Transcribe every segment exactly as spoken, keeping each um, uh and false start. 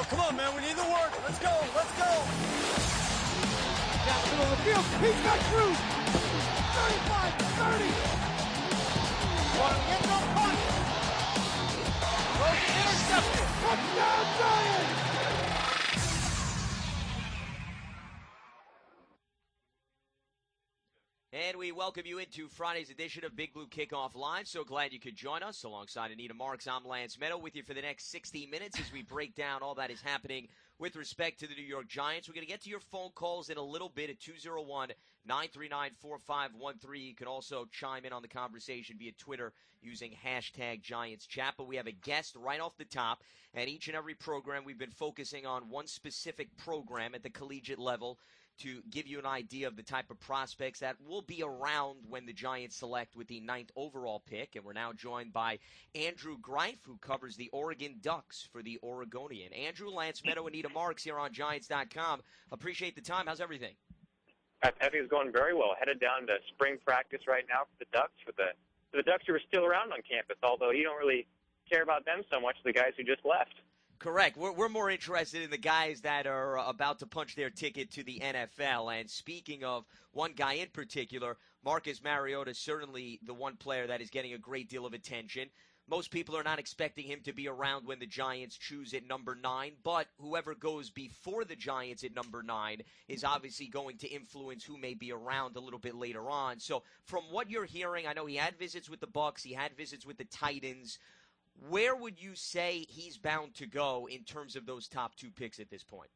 come on, man. We need the work. Let's go. Let's go. Down the middle of the field. He's got Cruz. thirty-five, thirty. One of the end zone punt. Throws it intercepted. Touchdown, Giants. And we welcome you into Friday's edition of Big Blue Kickoff Live. So glad you could join us. Alongside Anita Marks, I'm Lance Meadow with you for the next sixty minutes as we break down all that is happening with respect to the New York Giants. We're going to get to your phone calls in a little bit at two oh one, nine three nine, four five one three. You can also chime in on the conversation via Twitter using hashtag Giants Chat. But we have a guest right off the top. And each and every program, we've been focusing on one specific program at the collegiate level to give you an idea of the type of prospects that will be around when the Giants select with the ninth overall pick. And we're now joined by Andrew Greif, who covers the Oregon Ducks for the Oregonian. Andrew, Lance Meadow, Anita Marks here on Giants dot com. Appreciate the time. How's everything? Everything's going very well. Headed down to spring practice right now for the Ducks, for the, for the Ducks who are still around on campus, although you don't really care about them so much, the guys who just left. Correct. We're, we're more interested in the guys that are about to punch their ticket to the N F L. And speaking of one guy in particular, Marcus Mariota is certainly the one player that is getting a great deal of attention. Most people are not expecting him to be around when the Giants choose at number nine, but whoever goes before the Giants at number nine is obviously going to influence who may be around a little bit later on. So from what you're hearing, I know he had visits with the Bucs, he had visits with the Titans. Where would you say he's bound to go in terms of those top two picks at this point?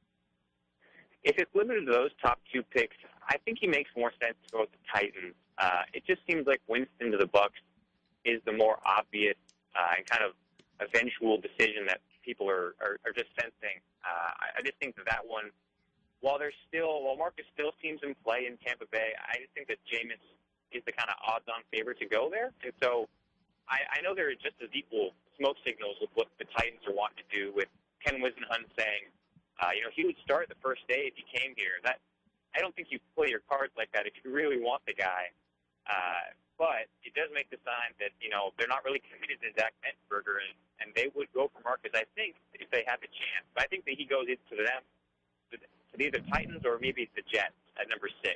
If it's limited to those top two picks, I think he makes more sense to go with the Titans. Uh, it just seems like Winston to the Bucs is the more obvious uh, and kind of eventual decision that people are, are, are just sensing. Uh, I, I just think that that one, while there's still, while Marcus still seems in play in Tampa Bay, I just think that Jameis is the kind of odds-on favorite to go there. And so I, I know there are just as equal smoke signals with what the Titans are wanting to do with Ken Whisenhunt saying, uh, you know, he would start the first day if he came here. That I don't think you play your cards like that if you really want the guy. Uh, but it does make the sign that, you know, they're not really committed to Zach Mettenberger, and, and they would go for Marcus, I think, if they have a chance. But I think that he goes into them, to, to either Titans or maybe the Jets at number six.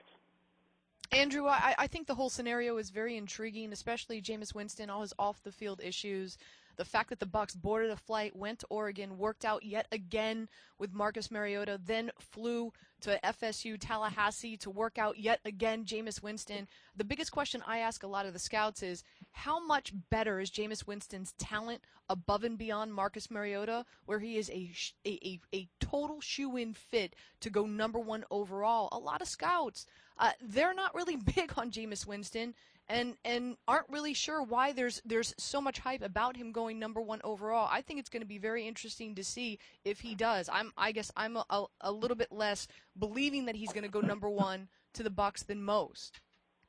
Andrew, I, I think the whole scenario is very intriguing, especially Jameis Winston, all his off-the-field issues. The fact that the Bucs boarded a flight, went to Oregon, worked out yet again with Marcus Mariota, then flew to F S U Tallahassee to work out yet again Jameis Winston. The biggest question I ask a lot of the scouts is, how much better is Jameis Winston's talent above and beyond Marcus Mariota, where he is a, a, a, a total shoe-in fit to go number one overall? A lot of scouts, uh, they're not really big on Jameis Winston, and and aren't really sure why there's there's so much hype about him going number one overall. I think it's going to be very interesting to see if he does. I'm I guess I'm a, a, a little bit less believing that he's going to go number one to the Bucs than most.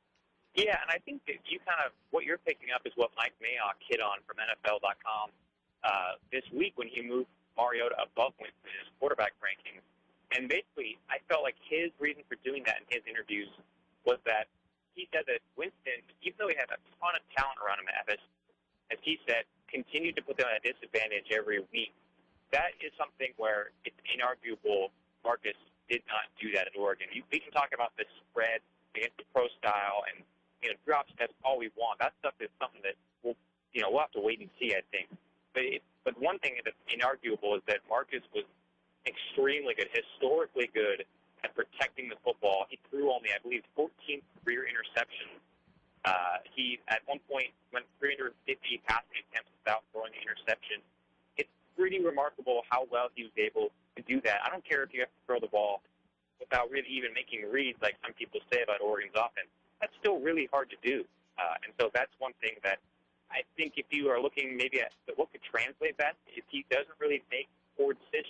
Yeah, and I think that you kind of what you're picking up is what Mike Mayock hit on from N F L dot com uh, this week when he moved Mariota above Winston in his quarterback rankings. And basically, I felt like his reason for doing that in his interviews was that he said that Winston, even though he had a ton of talent around him at F S, as he said, continued to put them at a disadvantage every week. That is something where it's inarguable Marcus did not do that at Oregon. You, we can talk about the spread against the pro style and, you know, drop steps all we want. That stuff is something that we'll, you know, we'll have to wait and see, I think. But it, but one thing that's inarguable is that Marcus was extremely good, historically good at protecting the football. He threw only, I believe, fourteen career interceptions. Uh, he, at one point, went three hundred fifty passing attempts without throwing an interception. It's pretty remarkable how well he was able to do that. I don't care if you have to throw the ball without really even making reads like some people say about Oregon's offense. That's still really hard to do. Uh, and so that's one thing that I think if you are looking maybe at what could translate that, if he doesn't really make poor decisions.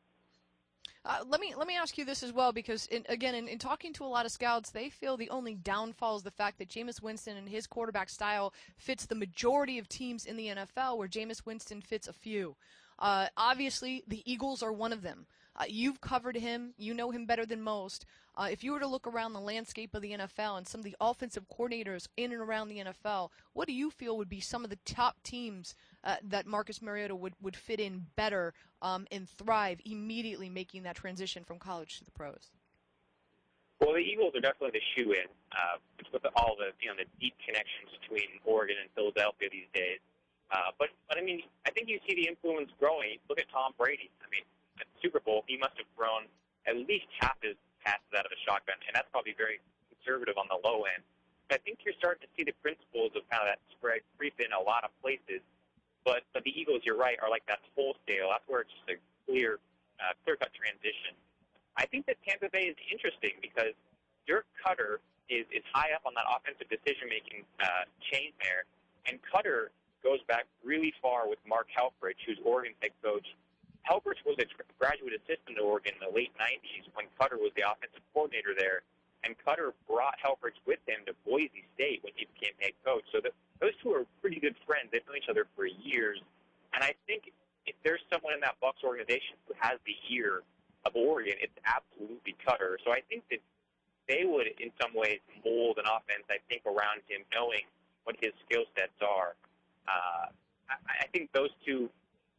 Uh, let me let me ask you this as well, because in, again, in, in talking to a lot of scouts, they feel the only downfall is the fact that Jameis Winston and his quarterback style fits the majority of teams in the N F L, where Jameis Winston fits a few. Uh, obviously, the Eagles are one of them. Uh, you've covered him. You know him better than most. Uh, if you were to look around the landscape of the N F L and some of the offensive coordinators in and around the N F L, what do you feel would be some of the top teams uh, that Marcus Mariota would, would fit in better um, and thrive immediately making that transition from college to the pros? Well, the Eagles are definitely the shoe-in uh, with all the you know the deep connections between Oregon and Philadelphia these days. Uh, but but I mean, I think you see the influence growing. Look at Tom Brady. I mean, at the Super Bowl, he must have thrown at least half his passes out of a shotgun, and that's probably very conservative on the low end. But I think you're starting to see the principles of kind of that spread creep in a lot of places. But but the Eagles, you're right, are like that wholesale. That's where it's just a clear, uh, clear-cut transition. I think that Tampa Bay is interesting because Dirk Cutter is, is high up on that offensive decision-making uh, chain there, and Cutter goes back really far with Mark Helfrich, who's Oregon's head coach. Helfrich was a graduate assistant at Oregon in the late nineties when Cutter was the offensive coordinator there, and Cutter brought Helfrich with him to Boise State when he became head coach. So the, those two are pretty good friends. They've known each other for years, and I think if there's someone in that Bucs organization who has the ear of Oregon, it's absolutely Cutter. So I think that they would, in some ways, mold an offense, I think, around him, knowing what his skill sets are. Uh, I, I think those two,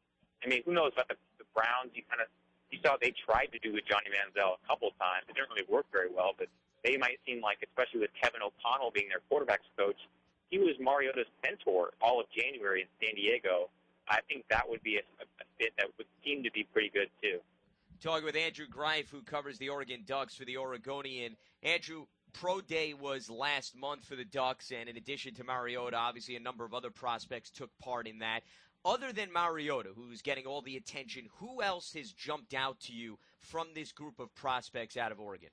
I mean, who knows about the, the Browns? You kind of, you saw they tried to do with Johnny Manziel a couple of times. It didn't really work very well, but they might seem like, especially with Kevin O'Connell being their quarterback's coach, he was Mariota's mentor all of January in San Diego. I think that would be a, a fit that would seem to be pretty good, too. Talking with Andrew Greif, who covers the Oregon Ducks for the Oregonian. Andrew, Pro Day was last month for the Ducks, and in addition to Mariota, obviously a number of other prospects took part in that. Other than Mariota, who's getting all the attention, who else has jumped out to you from this group of prospects out of Oregon?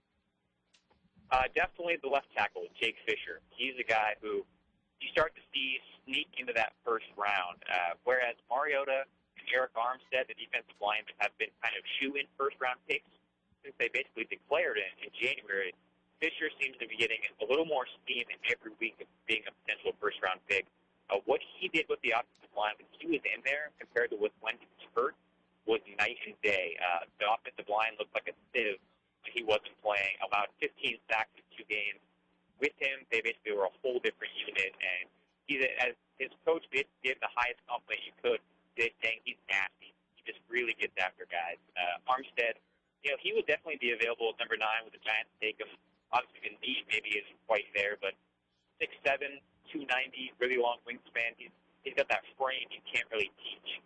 Uh, definitely the left tackle, Jake Fisher. He's a guy who you start to see sneak into that first round, uh, whereas Mariota and Eric Armstead, the defensive linemen, have been kind of shoe-in first-round picks since they basically declared it in January. Fisher seems to be getting a little more steam in every week of being a potential first-round pick. Uh, what he did with the offensive line when he was in there compared to with when he was hurt was night and day. Uh, the offensive line looked like a sieve when he wasn't playing. Allowed fifteen sacks in two games. With him, they basically were a whole different unit, and he, as his coach did give the highest compliment you could, saying he's nasty. He just really gets after guys. Uh, Armstead, you know, he would definitely be available at number nine with the Giants take him. Obviously, the need maybe isn't quite there, but six seven, two ninety, really long wingspan. He's, he's got that frame you can't really teach.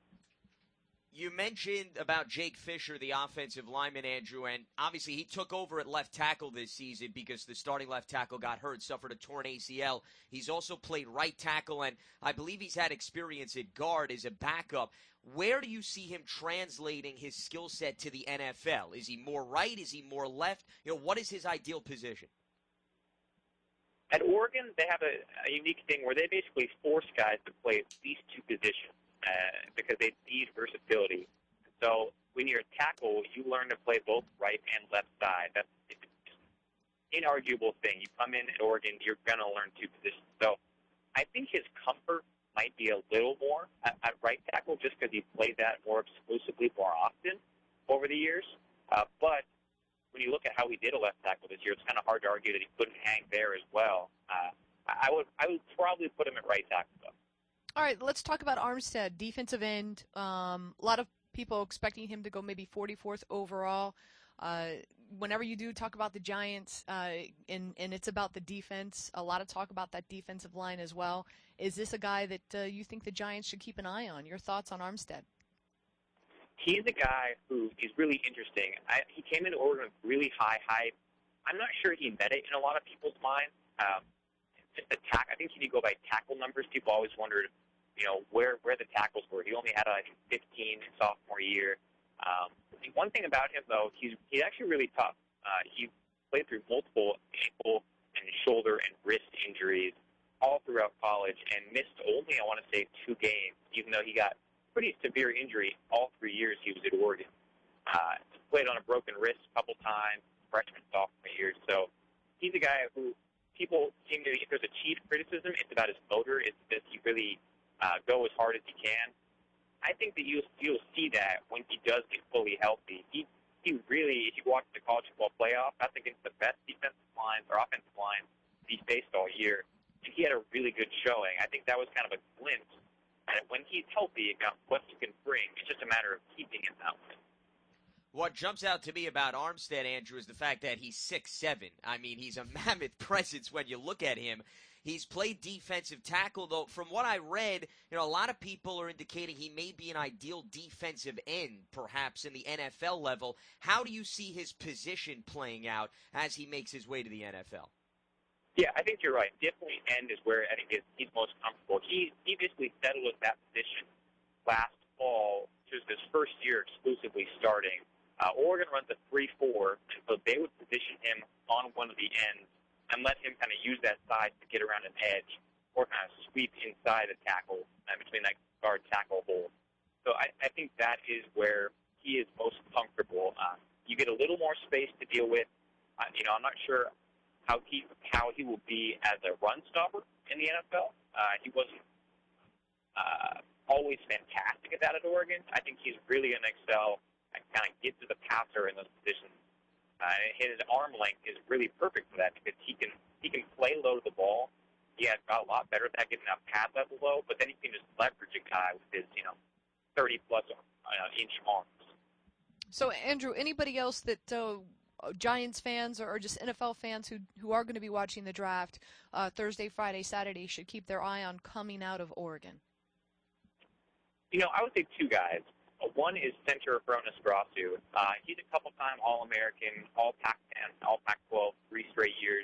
You mentioned about Jake Fisher, the offensive lineman, Andrew, and obviously he took over at left tackle this season because the starting left tackle got hurt, suffered a torn A C L. He's also played right tackle, and I believe he's had experience at guard as a backup. Where do you see him translating his skill set to the N F L? Is he more right? Is he more left? You know, what is his ideal position? At Oregon, they have a, a unique thing where they basically force guys to play at least two positions. Uh, because they need versatility. So when you're a tackle, you learn to play both right and left side. That's it's an inarguable thing. You come in at Oregon, you're going to learn two positions. So I think his comfort might be a little more at, at right tackle just because he played that more exclusively more often over the years. Uh, but when you look at how he did a left tackle this year, it's kind of hard to argue that he couldn't hang there as well. Uh, I would I would probably put him at right tackle, though. All right, let's talk about Armstead, defensive end. Um, a lot of people expecting him to go maybe forty-fourth overall. Uh, whenever you do talk about the Giants, uh, and, and it's about the defense, a lot of talk about that defensive line as well. Is this a guy that uh, you think the Giants should keep an eye on? Your thoughts on Armstead? He's a guy who is really interesting. I, he came into Oregon with really high hype. I'm not sure he met it in a lot of people's minds. Um, just the tack. I think if you go by tackle numbers, people always wondered, you know, where where the tackles were. He only had, I think, fifteen his sophomore year. Um, one thing about him, though, he's he's actually really tough. Uh, he played through multiple ankle and shoulder and wrist injuries all throughout college and missed only, I want to say, two games, even though he got pretty severe injury all three years he was at Oregon. Uh, played on a broken wrist a couple times, freshman, sophomore year. So he's a guy who people seem to, if there's a chief criticism, it's about his motor. It's does he really uh, go as hard as he can? I think that you'll, you'll see that when he does get fully healthy. He he really, if you watch the college football playoff, that's against the best defensive lines or offensive lines he's faced all year. And he had a really good showing. I think that was kind of a glimpse. And when he's healthy, about what he can bring, it's just a matter of keeping him that way. What jumps out to me about Armstead, Andrew, is the fact that he's six seven. I mean, he's a mammoth presence when you look at him. He's played defensive tackle, though. From what I read, you know, a lot of people are indicating he may be an ideal defensive end, perhaps, in the N F L level. How do you see his position playing out as he makes his way to the N F L? Yeah, I think you're right. Definitely end is where I think he's most comfortable. He, he basically settled at that position last fall, which was his first year exclusively starting. Uh, Oregon runs a three four, so they would position him on one of the ends and let him kind of use that size to get around an edge or kind of sweep inside the tackle uh, between that guard tackle hole. So I, I think that is where he is most comfortable. Uh, you get a little more space to deal with. Uh, you know, I'm not sure how he how he will be as a run stopper in the N F L. Uh, he wasn't uh, always fantastic at that at Oregon. I think he's really going to excel and kind of get to the passer in those positions. Uh, his arm length is really perfect for that because he can he can play low to the ball. He has got a lot better at that, getting that pad level low, but then he can just leverage a guy with his, you know, thirty plus uh, inch arms. So, Andrew, anybody else that uh, Giants fans or just N F L fans who who are going to be watching the draft uh, Thursday, Friday, Saturday should keep their eye on coming out of Oregon? You know, I would say two guys. One is center Bronis Grasu. Uh, he's a couple-time All-American, All-Pac ten, All-Pac twelve, three straight years.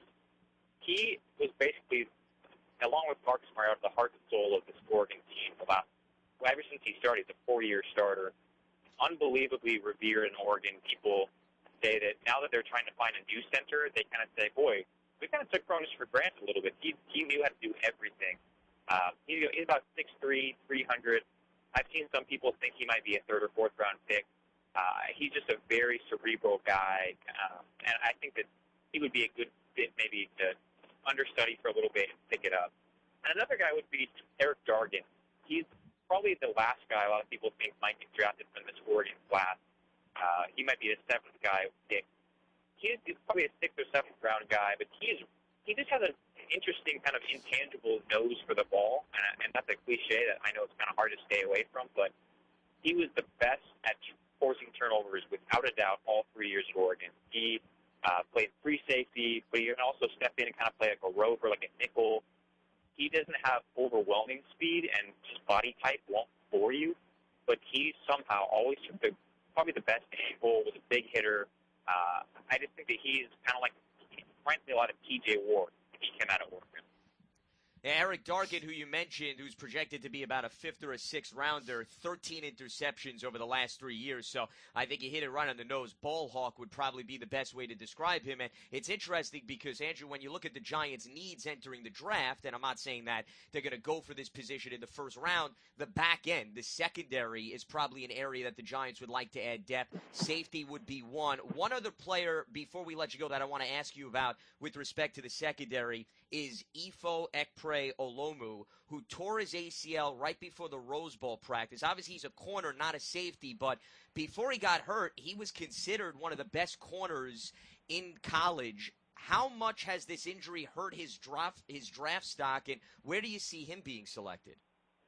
He was basically, along with Marcus Mariota, the heart and soul of this Oregon team. The last, well, ever since he started, he's a four-year starter. Unbelievably revered in Oregon. People say that now that they're trying to find a new center, they kind of say, boy, we kind of took Bronis for granted a little bit. He, he knew how to do everything. Uh, he, he's about six three, three hundred. I've seen some people think he might be a third or fourth round pick. Uh, he's just a very cerebral guy, uh, and I think that he would be a good fit maybe to understudy for a little bit and pick it up. And another guy would be Eric Dargan. He's probably the last guy a lot of people think might get drafted from this Oregon class. Uh, he might be the seventh guy pick. He's probably a sixth or seventh round guy, but he is he just has an interesting kind of intangible nose for the ball, and, and that's a cliche that I know it's kind of hard to stay away from, but he was the best at forcing turnovers without a doubt all three years at Oregon. He uh, played free safety, but he can also step in and kind of play like a rover, like a nickel. He doesn't have overwhelming speed, and his body type won't bore you, but he somehow always took the, probably the best angle, was a big hitter. Uh, I just think that he's kind of like, frankly, a lot of T J Ward. He came out of Oregon. Yeah, Eric Dargan, who you mentioned, who's projected to be about a fifth or a sixth rounder, thirteen interceptions over the last three years. So I think he hit it right on the nose. Ball hawk would probably be the best way to describe him. And it's interesting because, Andrew, when you look at the Giants' needs entering the draft, and I'm not saying that they're going to go for this position in the first round, the back end, the secondary, is probably an area that the Giants would like to add depth. Safety would be one. One other player, before we let you go, that I want to ask you about with respect to the secondary is Ifo Ekpre Olomu, who tore his A C L right before the Rose Bowl practice. Obviously, he's a corner, not a safety, but before he got hurt, he was considered one of the best corners in college. How much has this injury hurt his draft, his draft stock, and where do you see him being selected?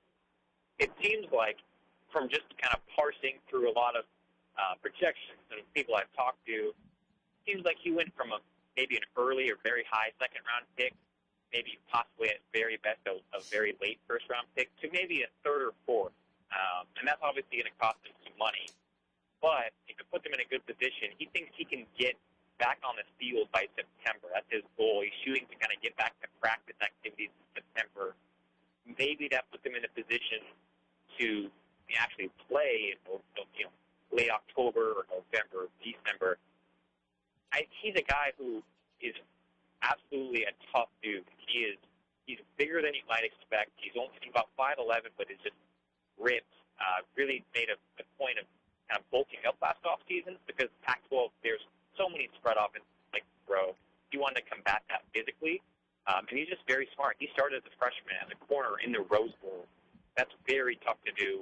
It seems like, from just kind of parsing through a lot of uh, projections and people I've talked to, seems like he went from a maybe an early or very high second-round pick, maybe possibly at very best a, a very late first-round pick, to maybe a third or fourth. Um, and that's obviously going to cost him some money. But if it puts him in a good position, he thinks he can get back on the field by September. That's his goal. He's shooting to kind of get back to practice activities in September. Maybe that puts him in a position to actually play in you know, late October or November, December. I, he's a guy who is absolutely a tough dude. He is he's bigger than you might expect. He's only about five eleven, but is just ripped. Uh, really made a, a point of kind of bulking up last off season because Pac twelve there's so many spread offenses like throw. He wanted to combat that physically, um, and he's just very smart. He started as a freshman as a corner in the Rose Bowl. That's very tough to do.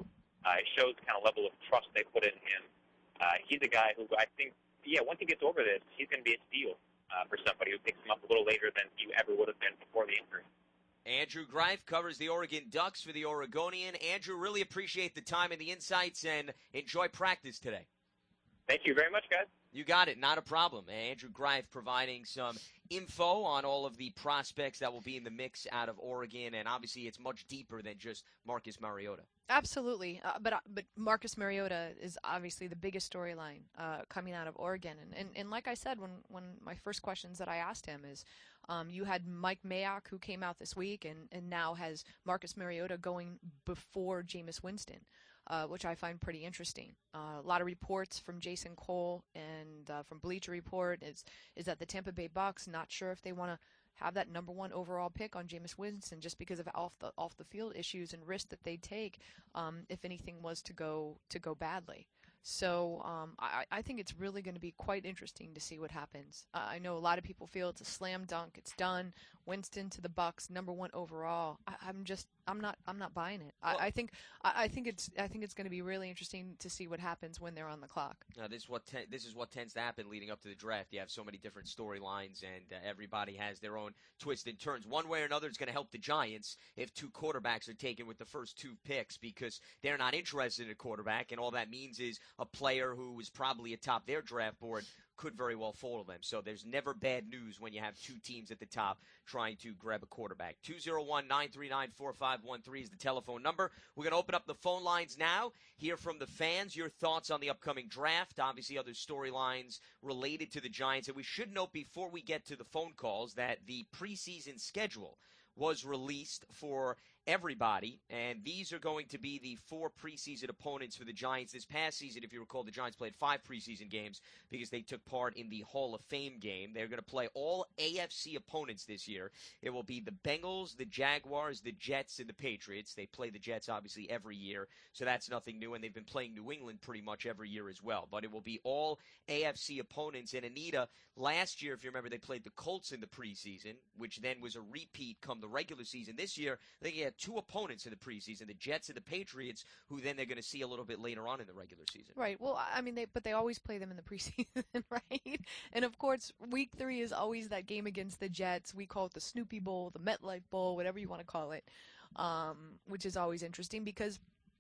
Uh, it shows the kind of level of trust they put in him. Uh, he's a guy who I think, yeah, once he gets over this, he's going to be a steal uh, for somebody who picks him up a little later than you ever would have been before the injury. Andrew Greif covers the Oregon Ducks for the Oregonian. Andrew, really appreciate the time and the insights, and enjoy practice today. Thank you very much, guys. You got it. Not a problem. Andrew Greif providing some info on all of the prospects that will be in the mix out of Oregon, and obviously it's much deeper than just Marcus Mariota. Absolutely, uh, but uh, but Marcus Mariota is obviously the biggest storyline uh, coming out of Oregon, and, and and like I said, when when my first questions that I asked him is, um, you had Mike Mayock who came out this week, and and now has Marcus Mariota going before Jameis Winston. Uh, which I find pretty interesting. Uh, a lot of reports from Jason Cole and uh, from Bleacher Report is is that the Tampa Bay Bucks not sure if they want to have that number one overall pick on Jameis Winston just because of off the off the field issues and risks that they take um, if anything was to go to go badly. So um, I, I think it's really going to be quite interesting to see what happens. Uh, I know a lot of people feel it's a slam dunk. It's done. Winston to the Bucks, number one overall. I, I'm just, I'm not, I'm not buying it. I, Well, I think, I, I think it's, I think it's going to be really interesting to see what happens when they're on the clock. Now, this is what te- this is what tends to happen leading up to the draft. You have so many different storylines, and uh, everybody has their own twists and turns. One way or another, it's going to help the Giants if two quarterbacks are taken with the first two picks because they're not interested in a quarterback, and all that means is a player who is probably atop their draft board could very well fall to them. So there's never bad news when you have two teams at the top trying to grab a quarterback. two oh one, nine three nine, four five one three is the telephone number. We're going to open up the phone lines now, hear from the fans, your thoughts on the upcoming draft, obviously other storylines related to the Giants. And we should note before we get to the phone calls that the preseason schedule was released for everybody, and these are going to be the four preseason opponents for the Giants. This past season, if you recall, the Giants played five preseason games because they took part in the Hall of Fame game. They're going to play all A F C opponents this year. It will be the Bengals, the Jaguars, the Jets, and the Patriots. They play the Jets, obviously, every year, so that's nothing new, and they've been playing New England pretty much every year as well. But it will be all A F C opponents, and Anita, last year, if you remember, they played the Colts in the preseason, which then was a repeat come the regular season. This year, they had two opponents in the preseason, the Jets and the Patriots, who then they're going to see a little bit later on in the regular season. Right. Well, I mean, they but they always play them in the preseason, right? And of course, week three is always that game against the Jets. We call it the Snoopy Bowl, the MetLife Bowl, whatever you want to call it, um, which is always interesting because,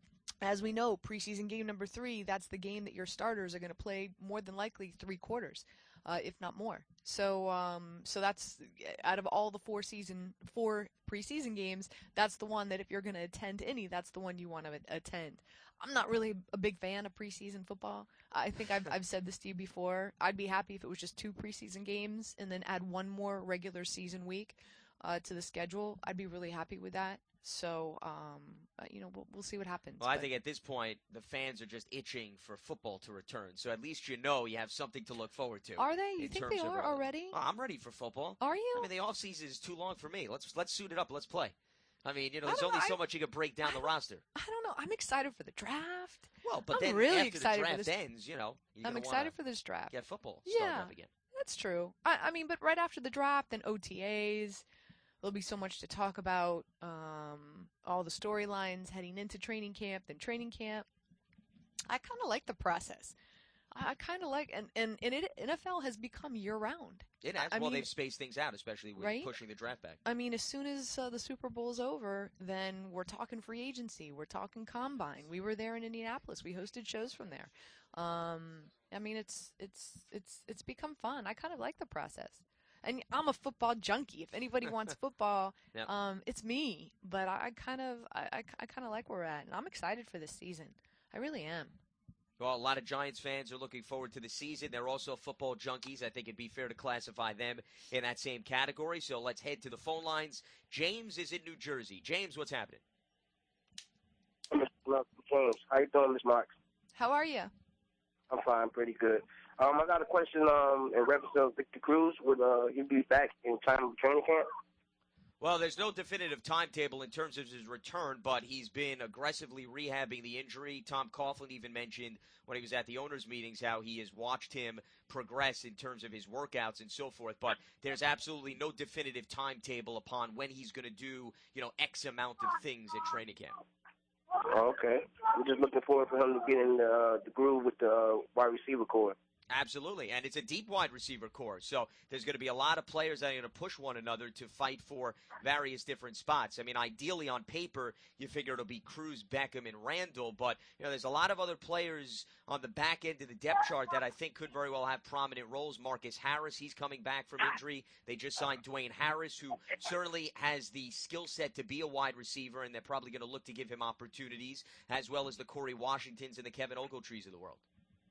as we know, preseason game number three, that's the game that your starters are going to play more than likely three quarters. Uh, if not more. So, um, so that's out of all the four season, four preseason games, that's the one that if you're going to attend any, that's the one you want to attend. I'm not really a big fan of preseason football. I think I've I've said this to you before. I'd be happy if it was just two preseason games and then add one more regular season week uh, to the schedule. I'd be really happy with that. So, um, uh, you know, we'll, we'll see what happens. Well, I but- think at this point, the fans are just itching for football to return. So at least you know you have something to look forward to. Are they? You in think terms they of are early. already? Oh, I'm ready for football. Are you? I mean, the off season is too long for me. Let's let's suit it up. Let's play. I mean, you know, I there's don't only know. so I- much you can break down I the don't- roster. I don't know. I'm excited for the draft. Well, but I'm then really after excited the for draft this- ends, you know, you're I'm gonna excited wanna for this draft. get football starting Yeah. up again. That's true. I, I mean, but right after the draft, then O T As. There'll be so much to talk about. Um, all the storylines heading into training camp, then training camp. I kind of like the process. I, I kind of like, and, and, and it, N F L has become year-round. It has. I well, mean- they've spaced things out, especially with Right? pushing the draft back. I mean, as soon as uh, the Super Bowl is over, then we're talking free agency. We're talking combine. We were there in Indianapolis. We hosted shows from there. Um, I mean, it's it's it's it's become fun. I kind of like the process. And I'm a football junkie. If anybody wants football, Yep. um, it's me. But I, I kind of I, I, I kind of like where we're at, and I'm excited for this season. I really am. Well, a lot of Giants fans are looking forward to the season. They're also football junkies. I think it'd be fair to classify them in that same category. So let's head to the phone lines. James is in New Jersey. James, what's happening? Mister James, how you doing, Miss Marks? How are you? I'm fine, pretty good. Um, I got a question um, in reference to Victor Cruz. Would uh, he be back in time of training camp? Well, there's no definitive timetable in terms of his return, but he's been aggressively rehabbing the injury. Tom Coughlin even mentioned when he was at the owners' meetings how he has watched him progress in terms of his workouts and so forth. But there's absolutely no definitive timetable upon when he's going to do, you know, X amount of things at training camp. Oh, okay. We're just looking forward for him to get in the, uh, the groove with the uh, wide receiver core. Absolutely, and it's a deep wide receiver core, so there's going to be a lot of players that are going to push one another to fight for various different spots. I mean, ideally on paper, you figure it'll be Cruz, Beckham, and Randall, but you know, there's a lot of other players on the back end of the depth chart that I think could very well have prominent roles. Marcus Harris, he's coming back from injury. They just signed Dwayne Harris, who certainly has the skill set to be a wide receiver, and they're probably going to look to give him opportunities, as well as the Corey Washingtons and the Kevin Ogletrees of the world.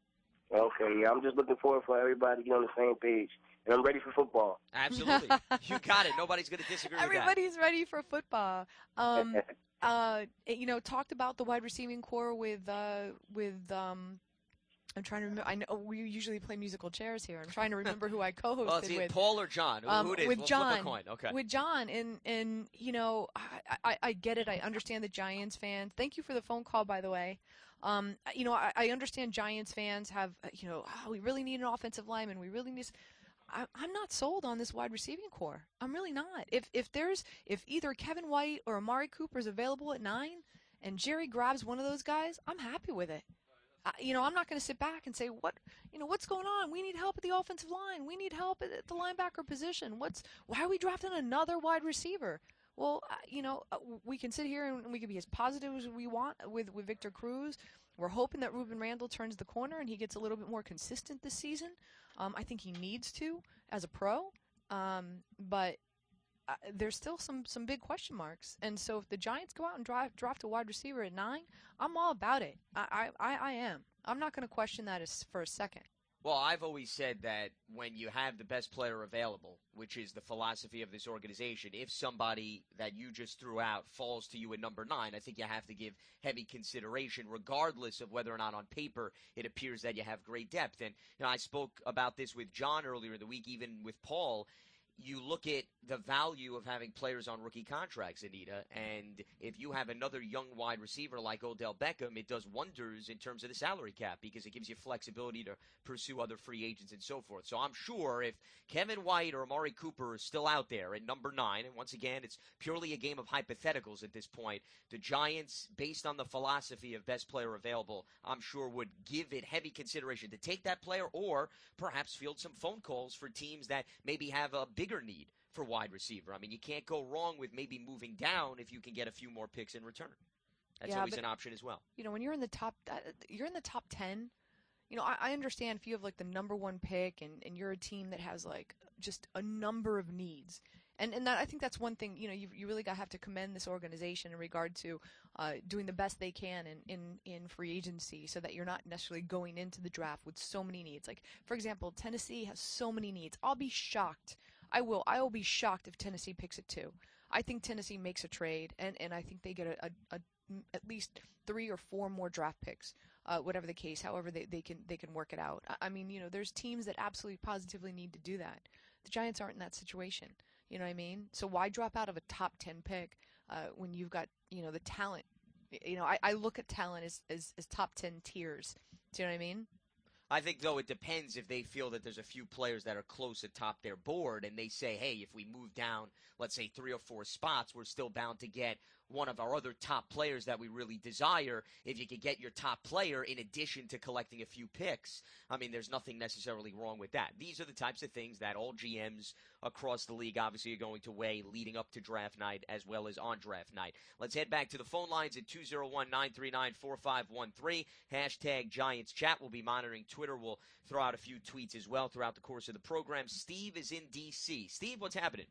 Okay, yeah, I'm just looking forward for everybody to get on the same page. And I'm ready for football. Absolutely. You got it. Nobody's going to disagree with that. Everybody's ready for football. Um, uh, you know, talked about the wide receiving core with, uh, with, um, I'm trying to remember. I know we usually play musical chairs here. I'm trying to remember who I co-hosted well, see, with. Paul or John? Who, Um, who it is? with We'll John. flip a coin. Okay. With John, and and you know, I, I I get it. I understand the Giants fans. Thank you for the phone call, by the way. Um, you know, I, I understand Giants fans have, you know, oh, we really need an offensive lineman. We really need. I, I'm not sold on this wide receiving core. I'm really not. If if there's if either Kevin White or Amari Cooper is available at nine, and Jerry grabs one of those guys, I'm happy with it. Uh, you know, I'm not going to sit back and say, what, you know, what's going on? We need help at the offensive line. We need help at, at the linebacker position. What's why are we drafting another wide receiver? Well, uh, you know, uh, we can sit here and we can be as positive as we want with, with Victor Cruz. We're hoping that Ruben Randall turns the corner and he gets a little bit more consistent this season. Um, I think he needs to as a pro, um, but uh, there's still some, some big question marks. And so if the Giants go out and draft, draft a wide receiver at nine, I'm all about it. I, I, I am. I'm not going to question that as, for a second. Well, I've always said that when you have the best player available, which is the philosophy of this organization, if somebody that you just threw out falls to you at number nine, I think you have to give heavy consideration, regardless of whether or not on paper it appears that you have great depth. And you know, I spoke about this with John earlier in the week, even with Paul. You look at the value of having players on rookie contracts, Anita, and if you have another young wide receiver like Odell Beckham, it does wonders in terms of the salary cap because it gives you flexibility to pursue other free agents and so forth. So I'm sure if Kevin White or Amari Cooper is still out there at number nine, and once again, it's purely a game of hypotheticals at this point, the Giants, based on the philosophy of best player available, I'm sure would give it heavy consideration to take that player or perhaps field some phone calls for teams that maybe have a big bigger need for wide receiver. I mean, you can't go wrong with maybe moving down if you can get a few more picks in return. That's yeah, always but, an option as well. You know, when you're in the top, uh, you're in the top ten. You know, I, I understand if you have like the number one pick and, and you're a team that has like just a number of needs. And and that, I think that's one thing, you know, you you really got to have to commend this organization in regard to uh, doing the best they can in, in, in free agency so that you're not necessarily going into the draft with so many needs. Like, for example, Tennessee has so many needs. I'll be shocked. I will. I will be shocked if Tennessee picks it too. I think Tennessee makes a trade, and, and I think they get a, a, a at least three or four more draft picks, uh, whatever the case. However, they, they can they can work it out. I, I mean, you know, there's teams that absolutely positively need to do that. The Giants aren't in that situation. You know what I mean? So why drop out of a top ten pick uh, when you've got, you know, the talent? You know, I, I look at talent as, as as top ten tiers. Do you know what I mean? I think, though, it depends if they feel that there's a few players that are close atop their board and they say, hey, if we move down, let's say, three or four spots, we're still bound to get one of our other top players that we really desire. If you could get your top player in addition to collecting a few picks, I mean, there's nothing necessarily wrong with that. These are the types of things that all G Ms across the league obviously are going to weigh leading up to draft night as well as on draft night. Let's head back to the phone lines at two oh one, nine three nine, four five one three. Hashtag Giants Chat. We'll be monitoring Twitter. We'll throw out a few tweets as well throughout the course of the program. Steve is in D C. Steve, what's happening?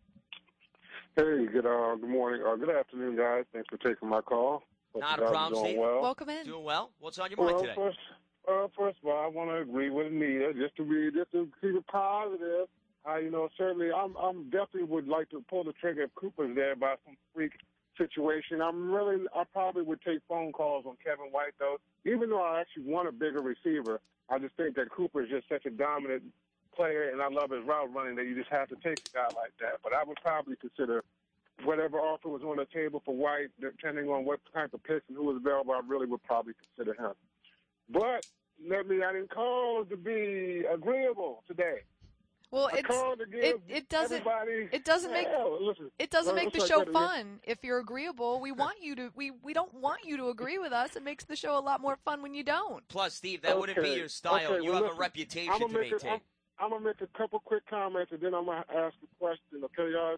Hey, good uh, good morning, uh, good afternoon, guys. Thanks for taking my call. Hope Not you a guys problem, are doing Steve. well. Welcome in. Doing well. What's on your mind Well, today? first, uh, first of all, I want to agree with Anita, just to be, just to keep it positive. Uh, you know, certainly, I'm, I'm definitely would like to pull the trigger if Cooper's there by some freak situation. I'm really, I probably would take phone calls on Kevin White, though. Even though I actually want a bigger receiver, I just think that Cooper is just such a dominant player, and I love his route running that you just have to take a guy like that. But I would probably consider whatever offer was on the table for White, depending on what type of picks and who was available, I really would probably consider him. But let me, I didn't call to be agreeable today. Well, a it's call that gives it it doesn't everybody. it doesn't make Hell, listen, it doesn't well, make the looks show like that again. fun if you're agreeable. We want you to we we don't want you to agree with us. It makes the show a lot more fun when you don't. Plus, Steve, that wouldn't be Okay. your style. Okay, you well, have listen, a reputation I'm to gonna make maintain. A, I'm, I'm gonna make a couple quick comments and then I'm gonna ask a question. Okay, guys.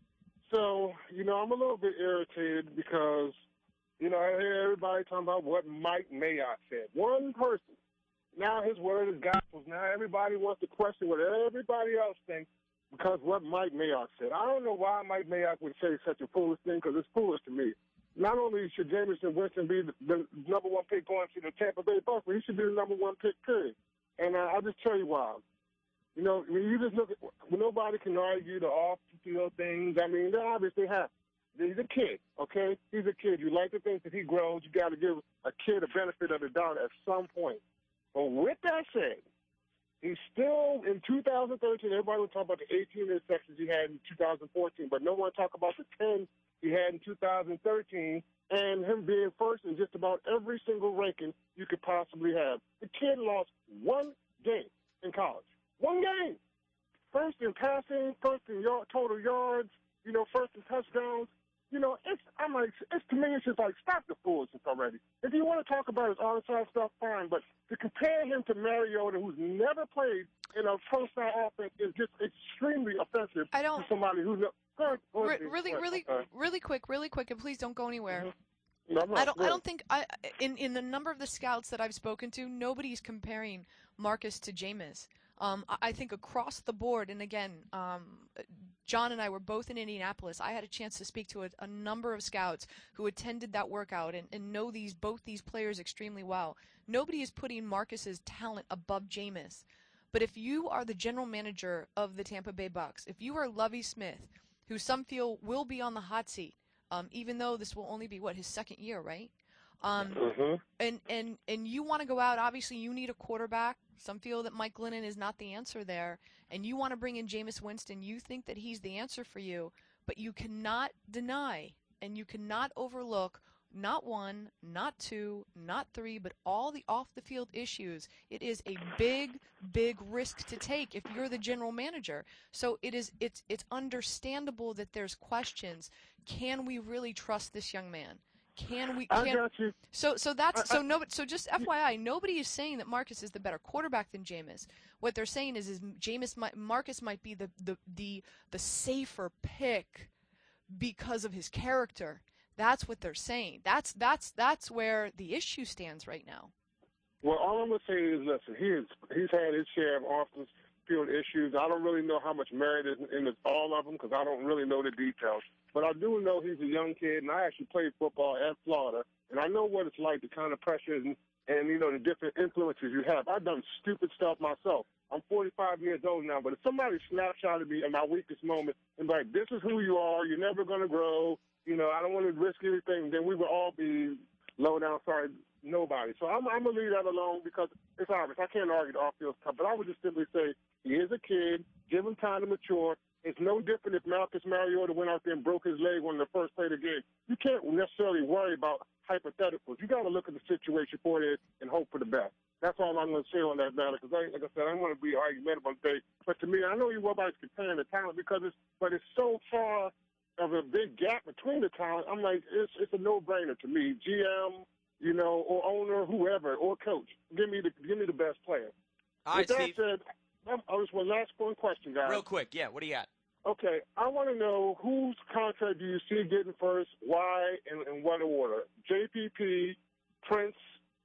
So, you know, I'm a little bit irritated because, you know, I hear everybody talking about what Mike Mayock said. One person. Now his word is gospel. Now everybody wants to question what everybody else thinks because what Mike Mayock said. I don't know why Mike Mayock would say such a foolish thing because it's foolish to me. Not only should Jameson Winston be the, the number one pick going to the Tampa Bay Bucks, but he should be the number one pick, period. And uh, I'll just tell you why. You know, when you just look at when nobody can argue the off-the-field things, I mean, they obviously have. He's a kid, okay? He's a kid. You like to think that he grows. You got to give a kid a benefit of the doubt at some point. But with that said, he's still, in two thousand thirteen, everybody would talk about the eighteen interceptions he had in two thousand fourteen, but no one talk about the ten he had in two thousand thirteen and him being first in just about every single ranking you could possibly have. The kid lost one game in college. One game. First in passing, first in yard, total yards, you know, first in touchdowns. You know, it's, I'm like, it's, to me, it's just like, stop the foolishness already. If you want to talk about his on-side stuff, fine, but to compare him to Mariota, who's never played in a pro-style offense, is just extremely offensive I don't- to somebody who's not. Go ahead, go Re- ahead, really, go ahead. really, Okay. really quick, really quick, and please don't go anywhere. Mm-hmm. No, I'm not. I don't. Go I ahead. don't think. I in in the number of the scouts that I've spoken to, nobody's comparing Marcus to Jameis. Um, I, I think across the board, and again, um, John and I were both in Indianapolis. I had a chance to speak to a, a number of scouts who attended that workout and, and know these both these players extremely well. Nobody is putting Marcus's talent above Jameis. But if you are the general manager of the Tampa Bay Bucks, if you are Lovie Smith, who some feel will be on the hot seat, um, even though this will only be, what, his second year, right? Um, Mm-hmm. and, and, and you want to go out, obviously you need a quarterback. Some feel that Mike Glennon is not the answer there. And you want to bring in Jameis Winston. You think that he's the answer for you. But you cannot deny and you cannot overlook not one, not two, not three, but all the off-the-field issues. It is a big, big risk to take if you're the general manager. So it is, it's, it's understandable that there's questions. Can we really trust this young man? Can we? I Can, got you. so, so that's I- so no. So just F Y I, nobody is saying that Marcus is the better quarterback than Jameis. What they're saying is, is Jameis might, Marcus might be the, the, the, the safer pick because of his character. That's what they're saying. That's that's that's where the issue stands right now. Well, all I'm gonna say is, listen, he is, he's had his share of off-the-field issues. I don't really know how much merit is in the, all of them because I don't really know the details. But I do know he's a young kid, and I actually played football at Florida, and I know what it's like, the kind of pressures and, and you know, the different influences you have. I've done stupid stuff myself. I'm forty-five years old now, but if somebody snapshotted me in my weakest moment and be like, this is who you are, you're never going to grow, you know, I don't want to risk anything, then we would all be low down, sorry, nobody. So I'm, I'm going to leave that alone because it's obvious. I can't argue the off-field stuff, but I would just simply say he is a kid, give him time to mature. It's no different if Marcus Mariota went out there and broke his leg on the first play of the game. You can't necessarily worry about hypotheticals. You got to look at the situation for it and hope for the best. That's all I'm going to say on that matter because, like I said, I don't want to be argumentative today. But to me, I know you nobody's comparing the talent because it's, but it's so far of a big gap between the talent. I'm like, it's it's a no-brainer to me. G M, you know, or owner, whoever, or coach, give me the give me the best player. All With right, that Steve. said, I'm, I just one last one question, guys. Real quick, yeah. What do you got? Okay, I want to know whose contract do you see getting first, why, and in what order? J P P, Prince,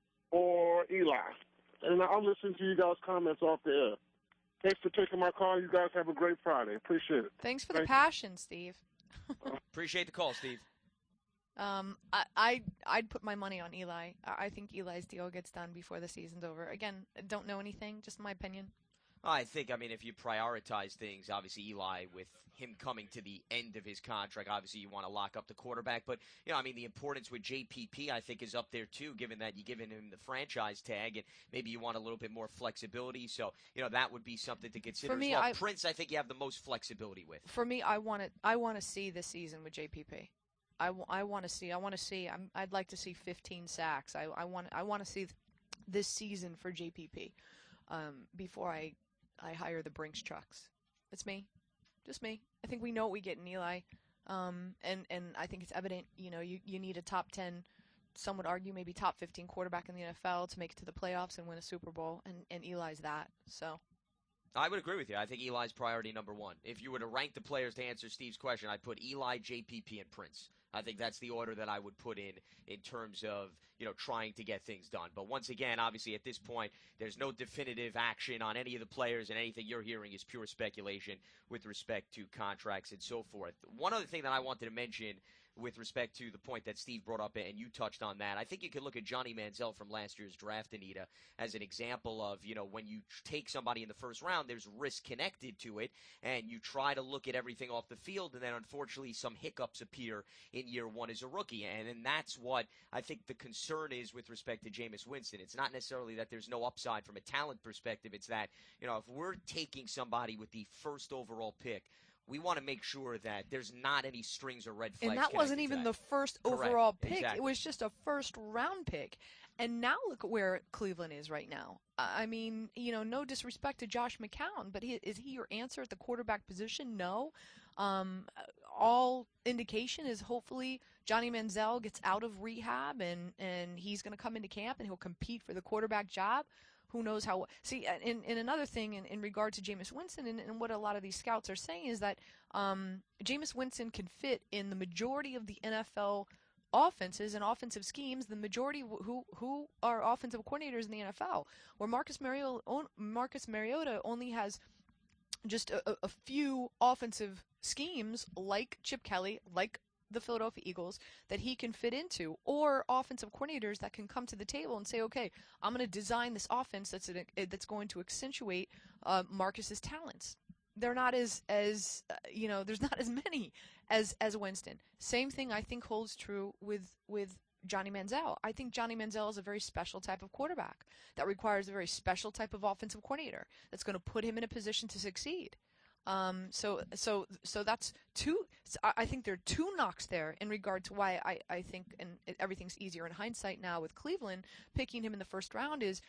or Eli? And I'll listen to you guys' comments off the air. Thanks for taking my call. You guys have a great Friday. Appreciate it. Thanks for the Thank you. passion, Steve. Appreciate the call, Steve. Um, I, I, I'd put my money on Eli. I I think Eli's deal gets done before the season's over. Again, don't know anything, just my opinion. I think, I mean, if you prioritize things, obviously Eli, with him coming to the end of his contract, obviously you want to lock up the quarterback. But, you know, I mean, the importance with J P P, I think, is up there, too, given that you're giving him the franchise tag, and maybe you want a little bit more flexibility. So, you know, that would be something to consider For me, as well. I- Prince, I think you have the most flexibility with. For me, I want to, I want to see this season with J P P. I, w- I want to see, I want to see, I'm, I'd like to see fifteen sacks. I, I want, I want to see th- this season for J P P um, before I, I hire the Brinks trucks. It's me. Just me. I think we know what we get in Eli. Um, and, and I think it's evident, you know, you, you need a top ten, some would argue maybe top fifteen quarterback in the N F L to make it to the playoffs and win a Super Bowl, and, and Eli's that. So I would agree with you. I think Eli's priority number one. If you were to rank the players to answer Steve's question, I'd put Eli, J P P, and Prince. I think that's the order that I would put in in terms of, you know, trying to get things done. But once again, obviously at this point, there's no definitive action on any of the players, and anything you're hearing is pure speculation with respect to contracts and so forth. One other thing that I wanted to mention with respect to the point that Steve brought up, and you touched on that, I think you could look at Johnny Manziel from last year's draft, Anita, as an example of, you know, when you take somebody in the first round, there's risk connected to it, and you try to look at everything off the field, and then unfortunately some hiccups appear in year one as a rookie, and, and that's what I think the concern is with respect to Jameis Winston. It's not necessarily that there's no upside from a talent perspective. It's that, you know, if we're taking somebody with the first overall pick, we want to make sure that there's not any strings or red flags. And that wasn't even the first Correct. overall pick. Exactly. It was just a first round pick. And now look at where Cleveland is right now. I mean, you know, no disrespect to Josh McCown, but he, is he your answer at the quarterback position? No. Um, all indication is hopefully Johnny Manziel gets out of rehab and, and he's going to come into camp and he'll compete for the quarterback job. Who knows how – see, in, in another thing in, in regard to Jameis Winston and, and what a lot of these scouts are saying is that um, Jameis Winston can fit in the majority of the N F L offenses and offensive schemes, the majority who who are offensive coordinators in the N F L, where Marcus Mariota, Marcus Mariota only has just a, a few offensive schemes like Chip Kelly, like the Philadelphia Eagles, that he can fit into, or offensive coordinators that can come to the table and say, okay, I'm going to design this offense that's an, that's going to accentuate uh, Marcus's talents. They're not as as uh, you know, there's not as many as as Winston. Same thing I think holds true with with Johnny Manziel. I think Johnny Manziel is a very special type of quarterback that requires a very special type of offensive coordinator that's going to put him in a position to succeed. Um, so, so, so that's two, I think there are two knocks there in regard to why I, I think, and everything's easier in hindsight now with Cleveland, picking him in the first round is,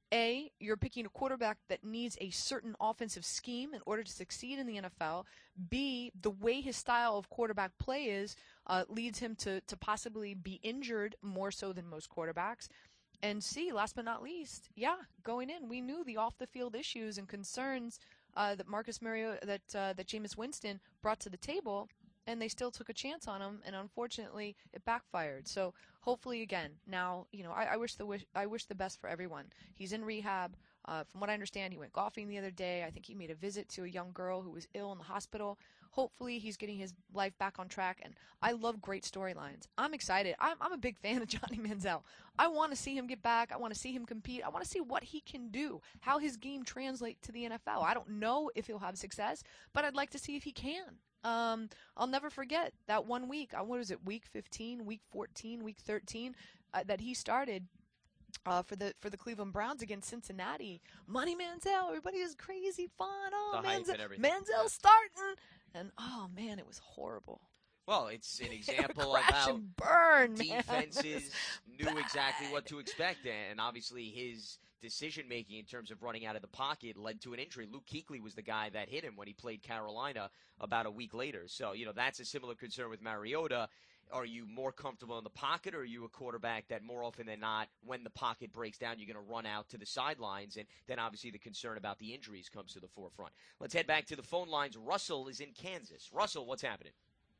A, you're picking a quarterback that needs a certain offensive scheme in order to succeed in the N F L. B, the way his style of quarterback play is, uh, leads him to, to possibly be injured more so than most quarterbacks. And C, last but not least, yeah, going in, we knew the off-the-field issues and concerns Uh, that Marcus Mariota, that uh, that Jameis Winston brought to the table, and they still took a chance on him, and unfortunately, it backfired. So hopefully, again, now you know, I, I wish the wish I wish the best for everyone. He's in rehab. Uh, from what I understand, he went golfing the other day. I think he made a visit to a young girl who was ill in the hospital. Hopefully, he's getting his life back on track. And I love great storylines. I'm excited. I'm, I'm a big fan of Johnny Manziel. I want to see him get back. I want to see him compete. I want to see what he can do, how his game translates to the N F L. I don't know if he'll have success, but I'd like to see if he can. Um, I'll never forget that one week. What was it? Week fifteen, week fourteen, week thirteen uh, that he started. Uh, for the for the Cleveland Browns against Cincinnati, Money Manziel, everybody is crazy fun. Oh, Manziel, Manziel starting, and oh man, it was horrible. Well, it's an example of how and burn, defenses knew exactly what to expect, and obviously his decision-making in terms of running out of the pocket led to an injury. Luke Kuechly was the guy that hit him when he played Carolina about a week later. So, you know, that's a similar concern with Mariota. Are you more comfortable in the pocket, or are you a quarterback that more often than not, when the pocket breaks down, you're going to run out to the sidelines? And then obviously the concern about the injuries comes to the forefront. Let's head back to the phone lines. Russell is in Kansas. Russell, what's happening?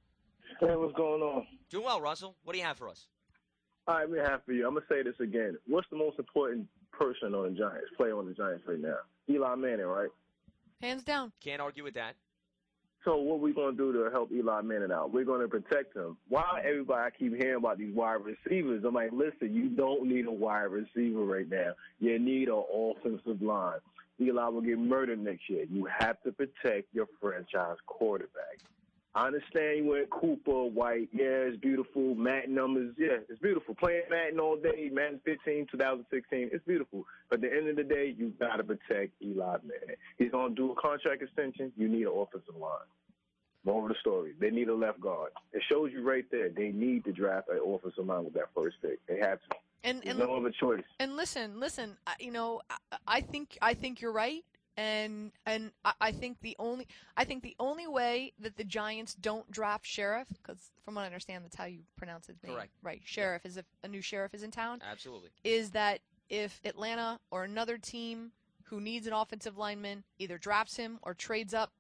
Hey, what's going on? Doing well, Russell. What do you have for us? All right, we have for you. I'm going to say this again. What's the most important person on the Giants, player on the Giants right now? Eli Manning, right? Hands down. Can't argue with that. So what are we going to do to help Eli Manning out? We're going to protect him. Why everybody I keep hearing about these wide receivers? I'm like, listen, you don't need a wide receiver right now. You need an offensive line. Eli will get murdered next year. You have to protect your franchise quarterback. I understand you went Cooper, White. Yeah, it's beautiful. Madden numbers, yeah, it's beautiful. Playing Madden all day, Madden fifteen, twenty sixteen, it's beautiful. But at the end of the day, you got to protect Eli Manning. He's going to do a contract extension. You need an offensive line. More of the story. They need a left guard. It shows you right there. They need to draft an offensive line with that first pick. They have to. And, There's and no other choice. And listen, listen. You know, I, I think I think you're right. And and I, I think the only I think the only way that the Giants don't draft Sheriff, because from what I understand, that's how you pronounce his name. Correct. Right, Sheriff, is if a new sheriff is in town. Absolutely. Is that if Atlanta or another team who needs an offensive lineman either drafts him or trades up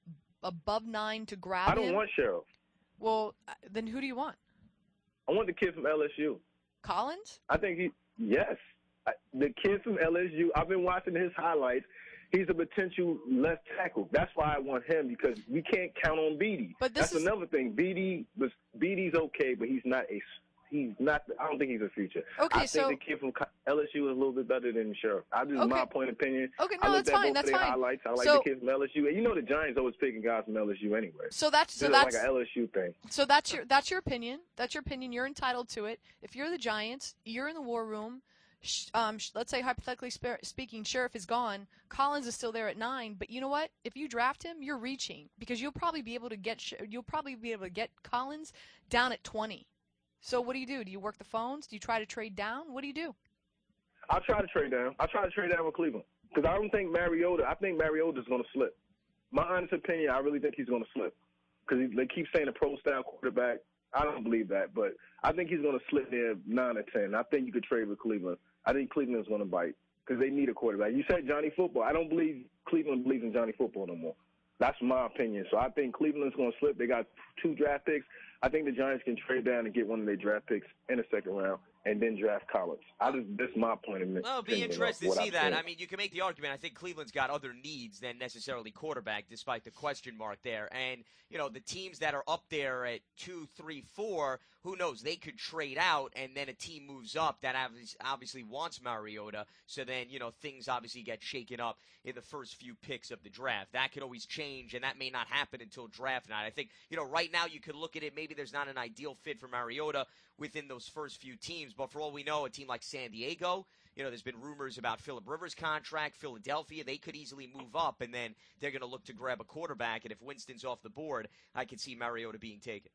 above nine to grab him. I don't him, want Sheriff. Well, uh, then who do you want? I want the kid from L S U. Collins? I think he, yes. I, the kid from L S U, I've been watching his highlights. He's a potential left tackle. That's why I want him, because we can't count on Beatty. But this That's is... another thing. Beatty was Beatty's okay, but he's not a he's not. I don't think he's a future. Okay, I so think the kid from L S U is a little bit better than Sheriff. I just Okay. my point of opinion. Okay, I no, looked that's at fine. both That's of their fine. highlights. I like So- the kid from L S U, and you know the Giants always picking guys from L S U anyway. So that's so It's that's like an L S U thing. so that's your that's your opinion. That's your opinion. You're entitled to it. If you're the Giants, you're in the war room. Sh- Um, sh- let's say hypothetically spe- speaking, Sheriff is gone. Collins is still there at nine. But you know what? If you draft him, you're reaching because you'll probably be able to get Sh- you'll probably be able to get Collins down at twenty. So what do you do? Do you work the phones? Do you try to trade down? What do you do? I'll try to trade down. I'll try to trade down with Cleveland because I don't think Mariota. I think Mariota's going to slip. My honest opinion, I really think he's going to slip because they keep saying a pro style quarterback. I don't believe that, but I think he's going to slip there nine or ten. I think you could trade with Cleveland. I think Cleveland's going to bite because they need a quarterback. You said Johnny Football. I don't believe Cleveland believes in Johnny Football no more. That's my opinion. So I think Cleveland's going to slip. They got two draft picks. I think the Giants can trade down and get one of their draft picks in the second round and then draft Collins. I just that's my point of view. Well, it'll be interesting to see I'm that. saying. I mean, you can make the argument. I think Cleveland's got other needs than necessarily quarterback, despite the question mark there. And, you know, the teams that are up there at two, three, four, who knows? They could trade out, and then a team moves up that obvi- obviously wants Mariota. So then, you know, things obviously get shaken up in the first few picks of the draft. That could always change, and that may not happen until draft night. I think, you know, right now you could look at it. Maybe there's not an ideal fit for Mariota within those first few teams. But for all we know, a team like San Diego, you know, there's been rumors about Phillip Rivers' contract. Philadelphia, they could easily move up, and then they're going to look to grab a quarterback. And if Winston's off the board, I could see Mariota being taken.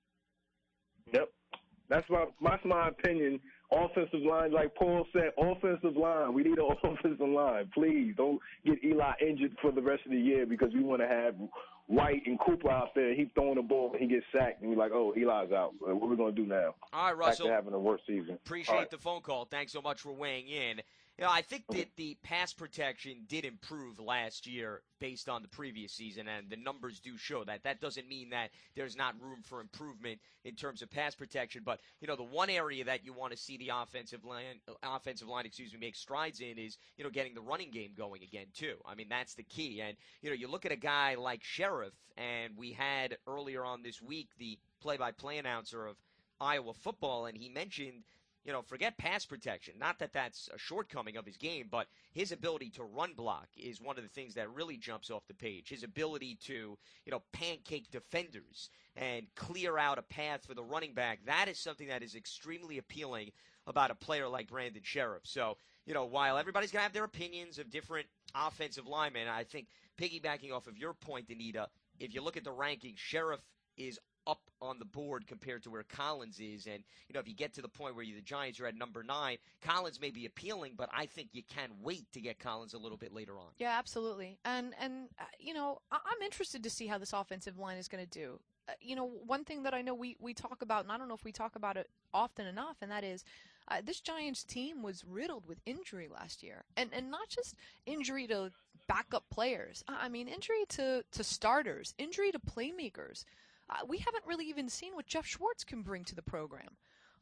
Yep. That's my that's my opinion. Offensive line, like Paul said, offensive line. We need an offensive line. Please don't get Eli injured for the rest of the year because we want to have White and Cooper out there. He's throwing the ball and he gets sacked, and we're like, oh, Eli's out. What are we going to do now? All right, Russell. Back to having a worse season. Appreciate All right. the phone call. Thanks so much for weighing in. You know, I think that the pass protection did improve last year based on the previous season, and the numbers do show that. That doesn't mean that there's not room for improvement in terms of pass protection, but, you know, the one area that you want to see the offensive line, offensive line, excuse me, make strides in is, you know, getting the running game going again, too. I mean, that's the key. And, you know, you look at a guy like Sheriff, and we had earlier on this week the play-by-play announcer of Iowa football, and he mentioned, you know, forget pass protection. Not that that's a shortcoming of his game, but his ability to run block is one of the things that really jumps off the page. His ability to, you know, pancake defenders and clear out a path for the running back, that is something that is extremely appealing about a player like Brandon Sheriff. So, you know, while everybody's going to have their opinions of different offensive linemen, I think piggybacking off of your point, Anita, if you look at the rankings, Sheriff is up on the board compared to where Collins is. And, you know, if you get to the point where you, the Giants are at number nine, Collins may be appealing, but I think you can wait to get Collins a little bit later on. Yeah, absolutely. And, and uh, you know, I- I'm interested to see how this offensive line is going to do. Uh, you know, one thing that I know we, we talk about, and I don't know if we talk about it often enough, and that is uh, this Giants team was riddled with injury last year. And, and not just injury to backup players. I mean, injury to, to starters, injury to playmakers. Uh, we haven't really even seen what Jeff Schwartz can bring to the program.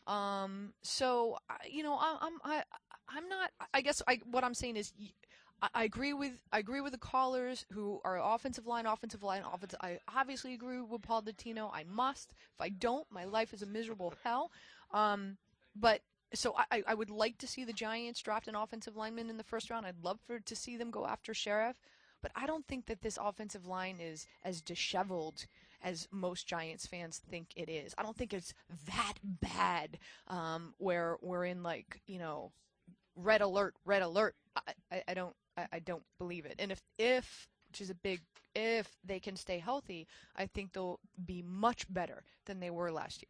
Um, so, uh, you know, I, I'm I, I'm not. I guess I, what I'm saying is, I, I agree with I agree with the callers who are offensive line, offensive line, offensive. I obviously agree with Paul Dottino. I must. If I don't, my life is a miserable hell. Um, but so I, I would like to see the Giants draft an offensive lineman in the first round. I'd love for to see them go after Sheriff. But I don't think that this offensive line is as disheveled as most Giants fans think it is. I don't think it's that bad um, where we're in, like, you know, red alert, red alert. I, I, I don't I, I don't believe it. And if, if, which is a big if, they can stay healthy, I think they'll be much better than they were last year.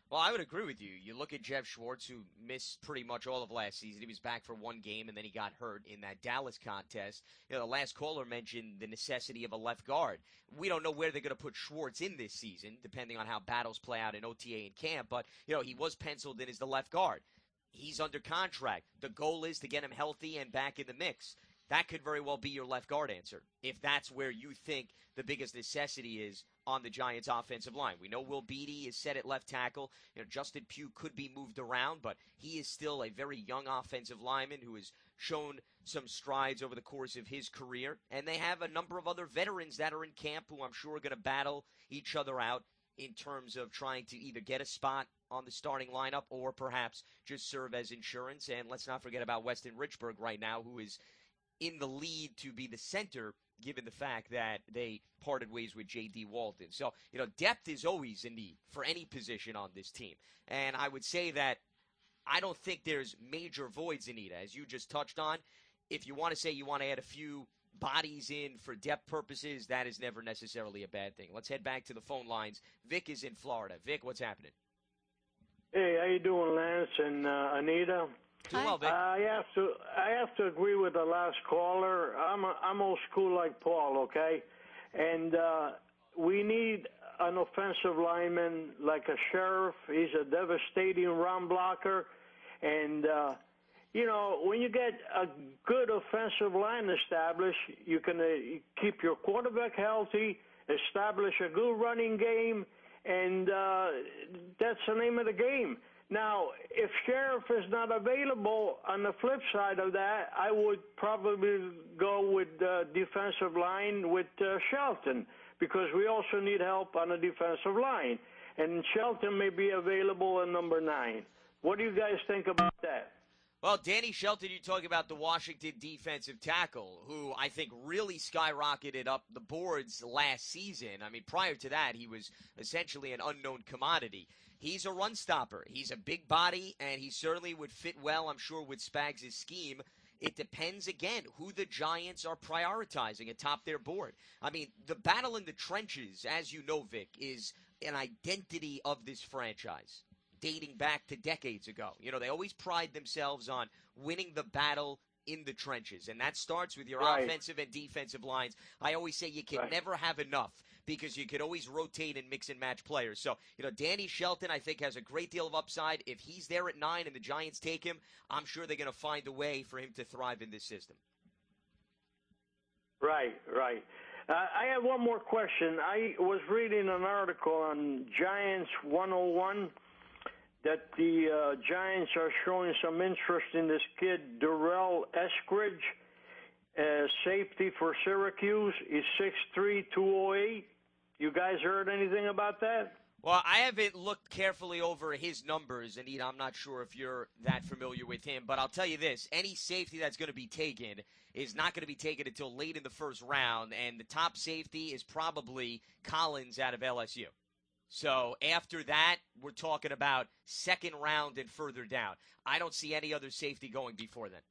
Well, I would agree with you. You look at Jeff Schwartz, who missed pretty much all of last season. He was back for one game, and then he got hurt in that Dallas contest. You know, the last caller mentioned the necessity of a left guard. We don't know where they're going to put Schwartz in this season, depending on how battles play out in O T A and camp. But, you know, he was penciled in as the left guard. He's under contract. The goal is to get him healthy and back in the mix. That could very well be your left guard answer, if that's where you think the biggest necessity is on the Giants' offensive line. We know Will Beatty is set at left tackle. You know, Justin Pugh could be moved around, but he is still a very young offensive lineman who has shown some strides over the course of his career. And they have a number of other veterans that are in camp who I'm sure are going to battle each other out in terms of trying to either get a spot on the starting lineup or perhaps just serve as insurance. And let's not forget about Weston Richburg right now, who is in the lead to be the center, given the fact that they parted ways with J D. Walton. So, you know, depth is always a need for any position on this team. And I would say that I don't think there's major voids, Anita, as you just touched on. If you want to say you want to add a few bodies in for depth purposes, that is never necessarily a bad thing. Let's head back to the phone lines. Vic is in Florida. Vic, what's happening? Hey, how you doing, Lance and uh, Anita? Doing well, Vic. Uh, I have to I have to agree with the last caller. I'm a, I'm old school like Paul, okay? And uh, we need an offensive lineman like a Sheriff. He's a devastating run blocker, and uh, you know, when you get a good offensive line established, you can uh, keep your quarterback healthy, establish a good running game, and uh, that's the name of the game. Now, if Sheriff is not available, on the flip side of that, I would probably go with uh, defensive line with uh, Shelton, because we also need help on the defensive line. And Shelton may be available in number nine. What do you guys think about that? Well, Danny Shelton, you talk about the Washington defensive tackle, who I think really skyrocketed up the boards last season. I mean, prior to that, he was essentially an unknown commodity. He's a run stopper. He's a big body, and he certainly would fit well, I'm sure, with Spags' scheme. It depends, again, who the Giants are prioritizing atop their board. I mean, the battle in the trenches, as you know, Vic, is an identity of this franchise, dating back to decades ago. You know, they always pride themselves on winning the battle in the trenches, and that starts with your Right. offensive and defensive lines. I always say you can Right. never have enough because you can always rotate and mix and match players. So, you know, Danny Shelton, I think, has a great deal of upside. If he's there at nine and the Giants take him, I'm sure they're going to find a way for him to thrive in this system. Right, right. Uh, I have one more question. I was reading an article on Giants one oh one that the uh, Giants are showing some interest in this kid, Durrell Eskridge, uh, safety for Syracuse. He's six three, two oh eight. You guys heard anything about that? Well, I haven't looked carefully over his numbers, and I'm not sure if you're that familiar with him, but I'll tell you this, any safety that's going to be taken is not going to be taken until late in the first round, and the top safety is probably Collins out of L S U. So after that, we're talking about second round and further down. I don't see any other safety going before then.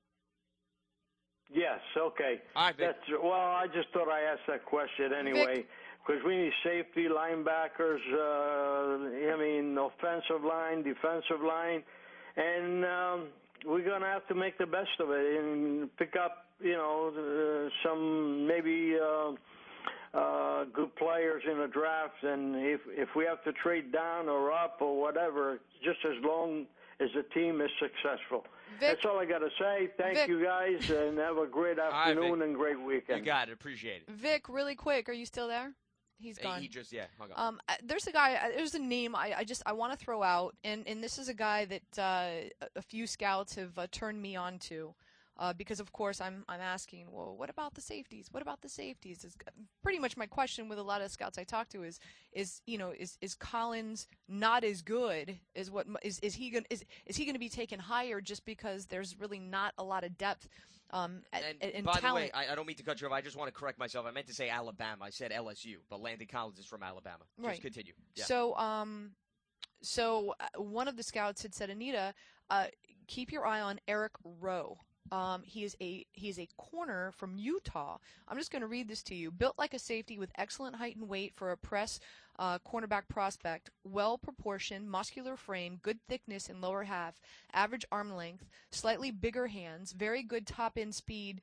Yes, okay. All right, Vic. That's, well, I just thought I asked that question anyway, because we need safety, linebackers, uh, I mean, offensive line, defensive line, and um, we're going to have to make the best of it and pick up, you know, uh, some maybe uh, uh, good players in the draft, and if if we have to trade down or up or whatever, just as long as the team is successful. Vic, That's all I got to say. Thank Vic. you guys, and have a great right, afternoon Vic. and great weekend. You got it. Appreciate it. Vic, really quick, are you still there? He's gone. He just, yeah, hung up. Um, uh, there's a guy. uh, There's a name I, I just I want to throw out, and and this is a guy that uh, a- a few scouts have uh, turned me on to, uh, because of course I'm I'm asking, well, what about the safeties? What about the safeties? Is pretty much my question with a lot of scouts I talk to is is you know is is Collins not as good as what m- is is he going is is he going to be taken higher just because there's really not a lot of depth? Um, and, And, and by talent. the way, I, I don't mean to cut you off. I just want to correct myself. I meant to say Alabama. I said L S U, but Landon Collins is from Alabama. Just Right. continue. Yeah. So, um, so uh, one of the scouts had said, Anita, uh, keep your eye on Eric Rowe. Um, he is a he is a corner from Utah. I'm just going to read this to you. Built like a safety with excellent height and weight for a press uh, cornerback prospect. Well proportioned, muscular frame, good thickness in lower half, average arm length, slightly bigger hands, very good top end speed.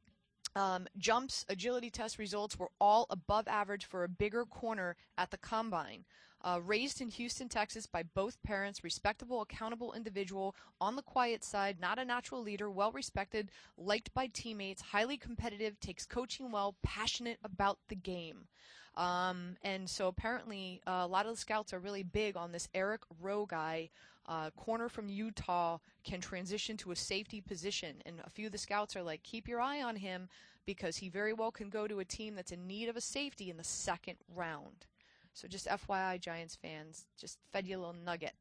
Um, jumps, agility test results were all above average for a bigger corner at the combine. Uh, raised in Houston, Texas by both parents, respectable, accountable individual, on the quiet side, not a natural leader, well respected, liked by teammates, highly competitive, takes coaching well, passionate about the game. Um, and so apparently uh, a lot of the scouts are really big on this Eric Rowe guy. Uh, corner from Utah can transition to a safety position, and a few of the scouts are like, keep your eye on him because he very well can go to a team that's in need of a safety in the second round. So just F Y I, Giants fans, just fed you a little nugget.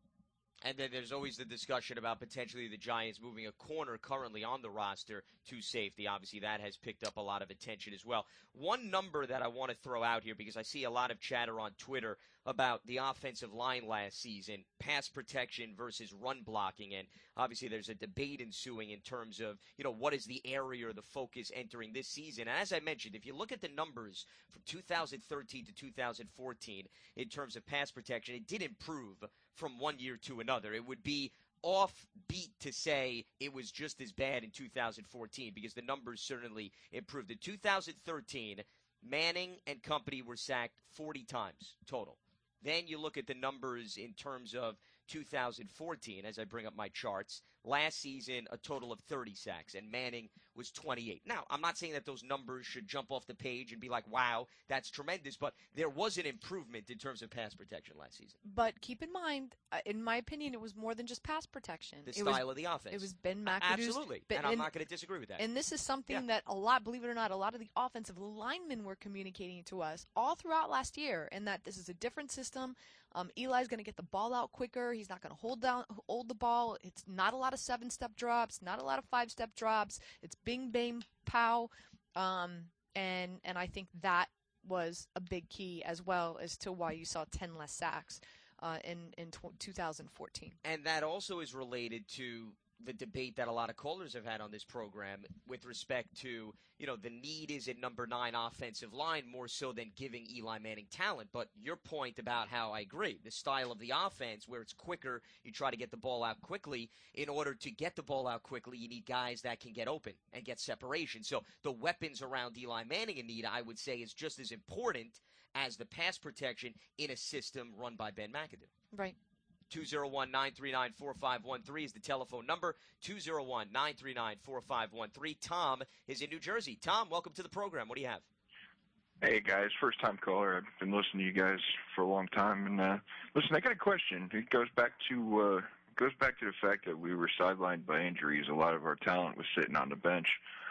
And then there's always the discussion about potentially the Giants moving a corner currently on the roster to safety. Obviously, that has picked up a lot of attention as well. One number that I want to throw out here, because I see a lot of chatter on Twitter about the offensive line last season, pass protection versus run blocking. And obviously, there's a debate ensuing in terms of, you know, what is the area or the focus entering this season. And as I mentioned, if you look at the numbers from two thousand thirteen to two thousand fourteen in terms of pass protection, it did improve from one year to another. It would be offbeat to say it was just as bad in two thousand fourteen because the numbers certainly improved. In two thousand thirteen, Manning and company were sacked forty times total. Then you look at the numbers in terms of two thousand fourteen, as I bring up my charts. Last season, a total of thirty sacks, and Manning was twenty-eight. Now, I'm not saying that those numbers should jump off the page and be like, wow, that's tremendous, but there was an improvement in terms of pass protection last season. But keep in mind, uh, in my opinion, it was more than just pass protection. The it style was, of the offense. It was Ben McAdoo's. Absolutely, Ben, and I'm and, not going to disagree with that. And this is something yeah. that a lot, believe it or not, a lot of the offensive linemen were communicating to us all throughout last year, and that this is a different system. Um, Eli's going to get the ball out quicker. He's not going to hold down, hold the ball. It's not a lot of seven-step drops, not a lot of five-step drops. It's bing, bang, pow. Um, and and I think that was a big key as well as to why you saw ten less sacks uh, in in tw- two thousand fourteen. And that also is related to the debate that a lot of callers have had on this program with respect to, you know, the need is at number nine offensive line more so than giving Eli Manning talent. But your point about how I agree, the style of the offense where it's quicker, you try to get the ball out quickly. In order to get the ball out quickly, you need guys that can get open and get separation. So the weapons around Eli Manning in need, I would say, is just as important as the pass protection in a system run by Ben McAdoo. Right. two oh one, nine three nine, four five one three is the telephone number. two oh one, nine three nine, four five one three. Tom is in New Jersey. Tom, welcome to the program. What do you have? Hey, guys. First-time caller. I've been listening to you guys for a long time. And uh, listen, I got a question. It goes back to uh, goes back to the fact that we were sidelined by injuries. A lot of our talent was sitting on the bench.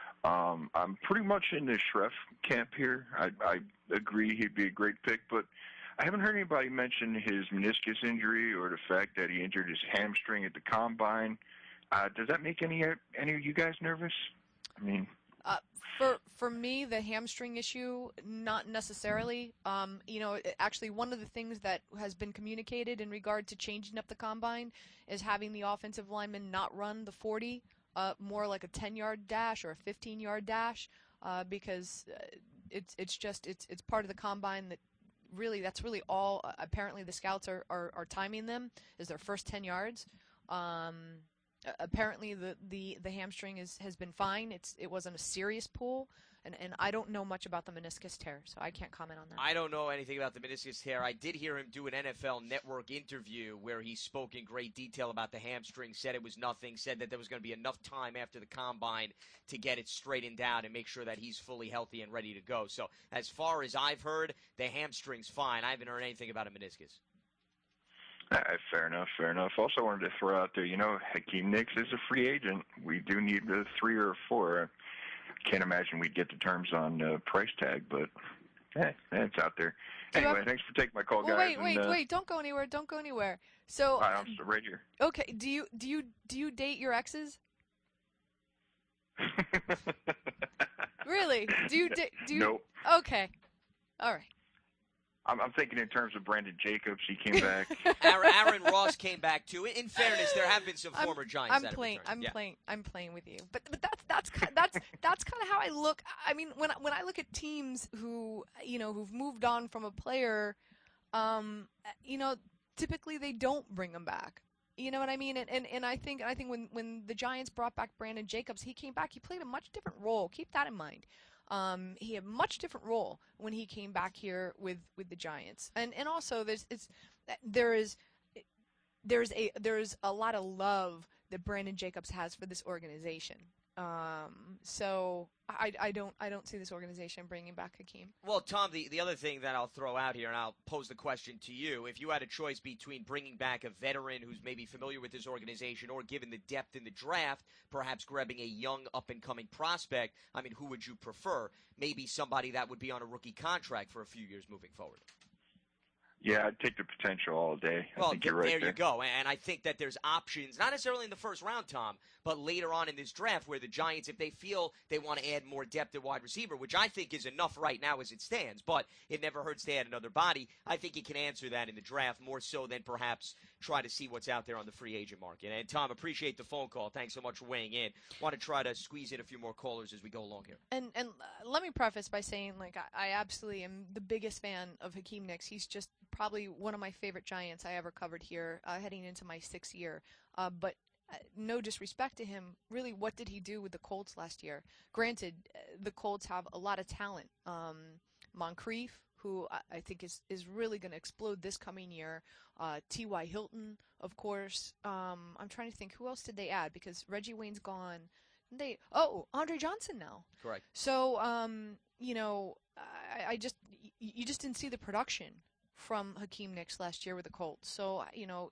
Um, I'm pretty much in the Schreff camp here. I, I agree he'd be a great pick, but I haven't heard anybody mention his meniscus injury or the fact that he injured his hamstring at the combine. Uh, does that make any any of you guys nervous? I mean, uh, for for me, the hamstring issue, not necessarily. Um, you know, actually, one of the things that has been communicated in regard to changing up the combine is having the offensive lineman not run the forty, uh, more like a ten-yard dash or a fifteen-yard dash, uh, because it's it's just it's it's part of the combine that. Really, that's really all. Uh, apparently, the scouts are, are, are timing them is their first ten yards. Um, apparently, the, the, the hamstring is has been fine. It's it wasn't a serious pull, and, and I don't know much about the meniscus tear, so I can't comment on that. I don't know anything about the meniscus tear. I did hear him do an N F L Network interview where he spoke in great detail about the hamstring, said it was nothing, said that there was going to be enough time after the combine to get it straightened out and make sure that he's fully healthy and ready to go. So as far as I've heard, the hamstring's fine. I haven't heard anything about a meniscus. Uh, fair enough, fair enough. Also wanted to throw out there, you know, Hakeem Nicks is a free agent. We do need a three or a four. I can't imagine we'd get the terms on uh, price tag, but eh, it's out there. Anyway, have... thanks for taking my call, well, guys. Wait, wait, and, uh, wait! Don't go anywhere! Don't go anywhere. So right, I'm still right here. Okay, do you do you do you date your exes? Really? Do you da- do you? Nope. Okay. All right. I'm, I'm thinking in terms of Brandon Jacobs. He came back. Aaron, Aaron Ross came back too. In fairness, there have been some I'm, former Giants. I'm that have playing. returned. I'm yeah. playing. I'm playing with you. But but that's that's ki- that's that's kind of how I look. I mean, when I, when I look at teams who you know who've moved on from a player, um, you know, typically they don't bring them back. You know what I mean? And and, and I think I think when when the Giants brought back Brandon Jacobs, he came back. He played a much different role. Keep that in mind. Um, he had a much different role when he came back here with, with the Giants, and and also there's it's there is there's a there's a lot of love that Brandon Jacobs has for this organization. Um, so I, I don't I don't see this organization bringing back Hakeem. Well, Tom, the, the other thing that I'll throw out here, and I'll pose the question to you, if you had a choice between bringing back a veteran who's maybe familiar with this organization or given the depth in the draft, perhaps grabbing a young up-and-coming prospect, I mean, who would you prefer? Maybe somebody that would be on a rookie contract for a few years moving forward. Yeah, I'd take the potential all day. I Well, think th- you're right there there. you go. And I think that there's options, not necessarily in the first round, Tom, but later on in this draft where the Giants, if they feel they want to add more depth at wide receiver, which I think is enough right now as it stands, but it never hurts to add another body, I think you can answer that in the draft more so than perhaps try to see what's out there on the free agent market. And, Tom, appreciate the phone call. Thanks so much for weighing in. Want to try to squeeze in a few more callers as we go along here. And and uh, let me preface by saying, like, I, I absolutely am the biggest fan of Hakeem Nicks. He's just probably one of my favorite Giants I ever covered here, uh, heading into my sixth year. Uh, but uh, no disrespect to him, really, what did he do with the Colts last year? Granted, uh, the Colts have a lot of talent. Um, Moncrief, who I, I think is, is really going to explode this coming year. Uh, T Y. Hilton, of course. Um, I'm trying to think, who else did they add? Because Reggie Wayne's gone. They oh Andre Johnson now. Correct. So um, you know, I, I just you just didn't see the production from Hakeem Nicks last year with the Colts. So, you know,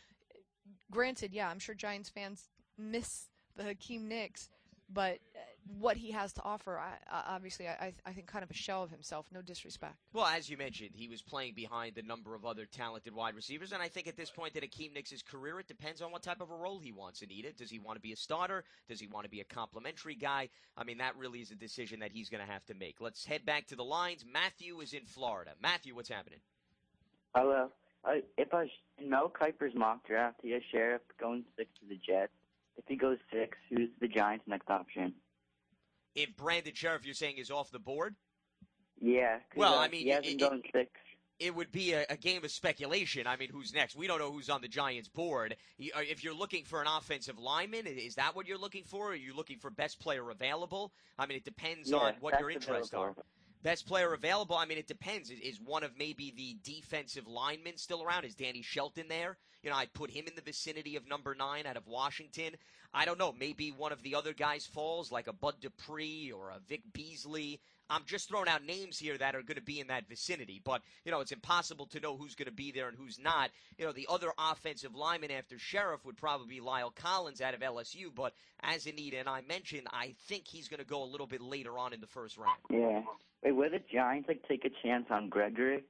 granted, yeah, I'm sure Giants fans miss the Hakeem Nicks, but what he has to offer, I, I, obviously, I, I think kind of a shell of himself, no disrespect. Well, as you mentioned, he was playing behind a number of other talented wide receivers, and I think at this point in Hakeem Nicks' career, it depends on what type of a role he wants in it. Does he want to be a starter? Does he want to be a complimentary guy? I mean, that really is a decision that he's going to have to make. Let's head back to the lines. Matthew is in Florida. Matthew, what's happening? Hello. I, if I in Mel Kiper's mock draft, he has Sheriff going six to the Jets. If he goes six, who's the Giants' next option? If Brandon Sheriff, you're saying, is off the board? Yeah. 'cause, Well, uh, I mean, he hasn't it, gone six. It would be a, a game of speculation. I mean, who's next? We don't know who's on the Giants' board. If you're looking for an offensive lineman, is that what you're looking for? Are you looking for best player available? I mean, it depends Yeah, on what best your interests available. are. Best player available, I mean, it depends. Is, is one of maybe the defensive linemen still around? Is Danny Shelton there? You know, I'd put him in the vicinity of number nine out of Washington. I don't know. Maybe one of the other guys falls, like a Bud Dupree or a Vic Beasley. I'm just throwing out names here that are going to be in that vicinity. But, you know, it's impossible to know who's going to be there and who's not. You know, the other offensive lineman after Sheriff would probably be Lyle Collins out of L S U. But as Anita and I mentioned, I think he's going to go a little bit later on in the first round. Yeah. Wait, would the Giants like take a chance on Gregory?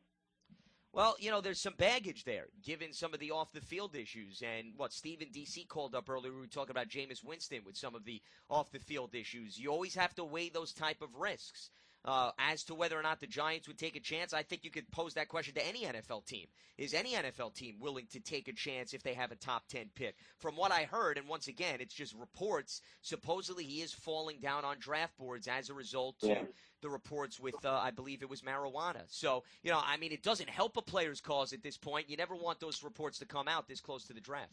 Well, you know, there's some baggage there, given some of the off-the-field issues. And what Stephen D C called up earlier, we were talking about Jameis Winston with some of the off-the-field issues. You always have to weigh those type of risks. Uh, as to whether or not the Giants would take a chance, I think you could pose that question to any N F L team. Is any N F L team willing to take a chance if they have a top ten pick? From what I heard, and once again, it's just reports, supposedly he is falling down on draft boards as a result to Yeah. the reports with, uh, I believe it was marijuana. So, you know, I mean, it doesn't help a player's cause at this point. You never want those reports to come out this close to the draft.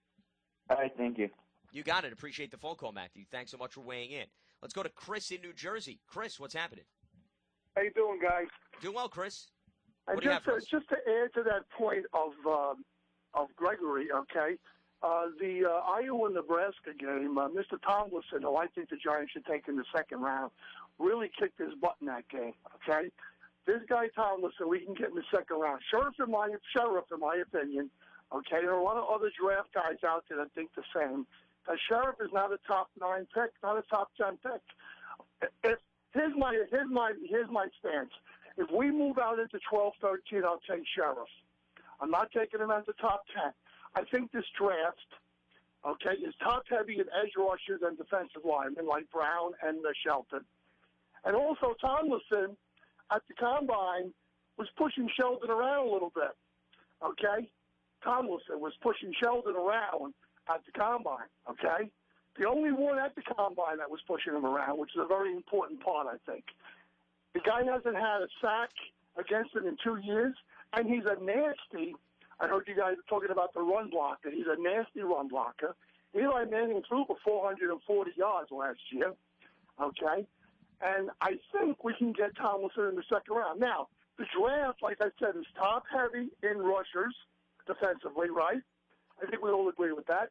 All right, thank you. You got it. Appreciate the phone call, Matthew. Thanks so much for weighing in. Let's go to Chris in New Jersey. Chris, what's happening? How you doing, guys? Doing well, Chris. And What do you have just for to, us? just to add to that point of um, of Gregory, okay, uh, the uh, Iowa-Nebraska game, uh, Mister Tomlinson, who I think the Giants should take in the second round, really kicked his butt in that game. Okay, this guy Tomlinson, we can get in the second round. Sheriff, in my sheriff, in my opinion. Okay, there are a lot of other draft guys out there that think the same. The Sheriff is not a top nine pick, not a top ten pick. If Here's my here's my here's my stance. If we move out into twelve, thirteen, I'll take Sheriff. I'm not taking him as the top ten. I think this draft, okay, is top heavy in edge rushers and defensive linemen like Brown and uh, Shelton, and also Tomlinson at the combine was pushing Sheldon around a little bit. Okay, Tomlinson was pushing Sheldon around at the combine. Okay, the only one at the combine that was pushing him around, which is a very important part, I think. The guy hasn't had a sack against him in two years, and he's a nasty. I heard you guys talking about the run blocker. He's a nasty run blocker. Eli Manning threw for four hundred forty yards last year. Okay, and I think we can get Tomlinson in the second round. Now, the draft, like I said, is top heavy in rushers defensively, right? I think we all agree with that.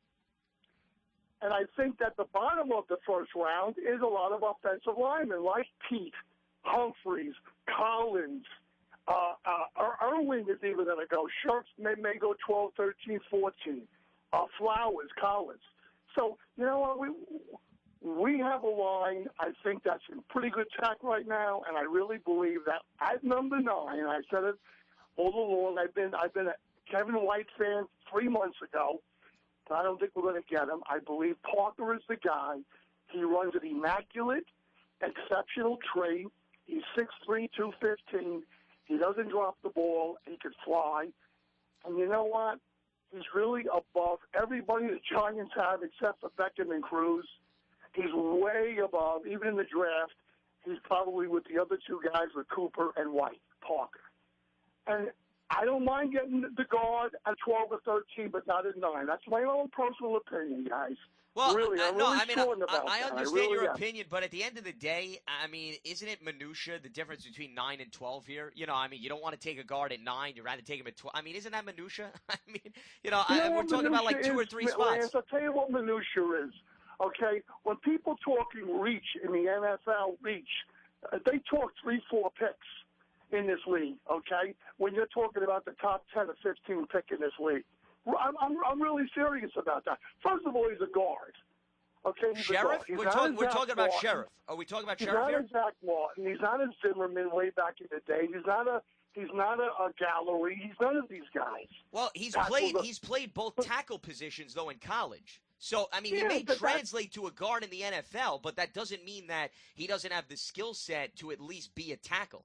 And I think that the bottom of the first round is a lot of offensive linemen like Pete, Humphreys, Collins, uh, uh, Irwin is even going to go. Sharps may, may go twelve, thirteen, fourteen. Uh, Flowers, Collins. So, you know what? We, we have a line, I think, that's in pretty good tack right now, and I really believe that at number nine, I said it all along, I've been, I've been a Kevin White fan three months ago, but I don't think we're going to get him. I believe Parker is the guy. He runs an immaculate, exceptional trade. He's six three, two fifteen. He doesn't drop the ball. He can fly. And you know what? He's really above everybody the Giants have except for Beckham and Cruz. He's way above, even in the draft. He's probably with the other two guys, with Cooper and White, Parker. And I don't mind getting the guard at twelve or thirteen, but not at nine. That's my own personal opinion, guys. Well, really, uh, I'm no, really I mean, torn I, about I that. understand I really your am. opinion, but at the end of the day, I mean, isn't it minutia, the difference between nine and twelve here? You know, I mean, you don't want to take a guard at nine, you'd rather take him at twelve. I mean, isn't that minutia? I mean, you know, You know I, we're what talking about like two minutia or is, three Lance? spots. I'll tell you what minutia is, okay? When people talking reach in the N F L reach, uh, they talk three, four picks in this league, okay? When you're talking about the top ten or fifteen pick in this league. I'm, I'm, I'm really serious about that. First of all, he's a guard. Okay, he's Sheriff? He's We're, not talk, a we're Zach talking about Martin. Sheriff. Are we talking about He's Sheriff not here? a Zach Martin. He's not a Zimmerman way back in the day. He's not a he's not a, a Gallery. He's none of these guys. Well, he's That played was a- he's played both tackle positions though in college. So I mean, he Yeah, may but that- translate to a guard in the N F L, but that doesn't mean that he doesn't have the skill set to at least be a tackle.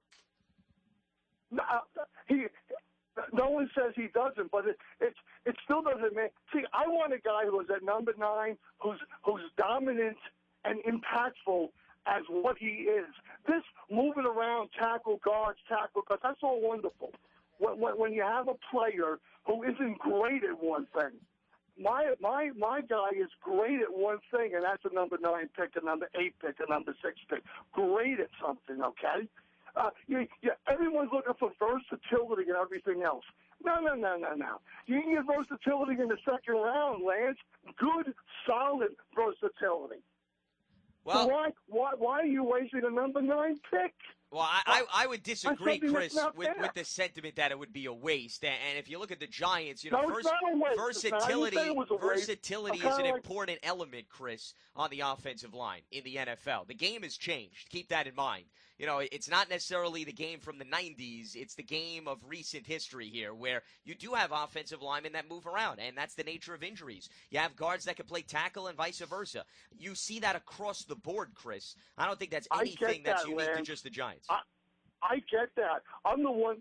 No, he. No one says he doesn't, but it it it still doesn't mean. See, I want a guy who is at number nine, who's who's dominant and impactful as what he is. This moving around, tackle guards, tackle guards, that's all wonderful. When, when, when you have a player who isn't great at one thing, my my my guy is great at one thing, and that's a number nine pick, a number eight pick, a number six pick. Great at something, okay? Uh, you, you, everyone's looking for versatility and everything else. No, no, no, no, no. You can get versatility in the second round, Lance. Good, solid versatility. Well, so why, why, why are you wasting a number nine pick? Well, I, I, I would disagree, something that's Chris, not with, fair. with the sentiment that it would be a waste. And, and if you look at the Giants, you No, know, it's vers- not a waste. versatility, I didn't say it was a waste. versatility I'm is an kinda like- important element, Chris, on the offensive line in the N F L. The game has changed. Keep that in mind. You know, it's not necessarily the game from the nineties. It's the game of recent history here, where you do have offensive linemen that move around, and that's the nature of injuries. You have guards that can play tackle and vice versa. You see that across the board, Chris. I don't think that's I anything get that's that, unique to Lance. just the Giants. I, I get that. I'm the one.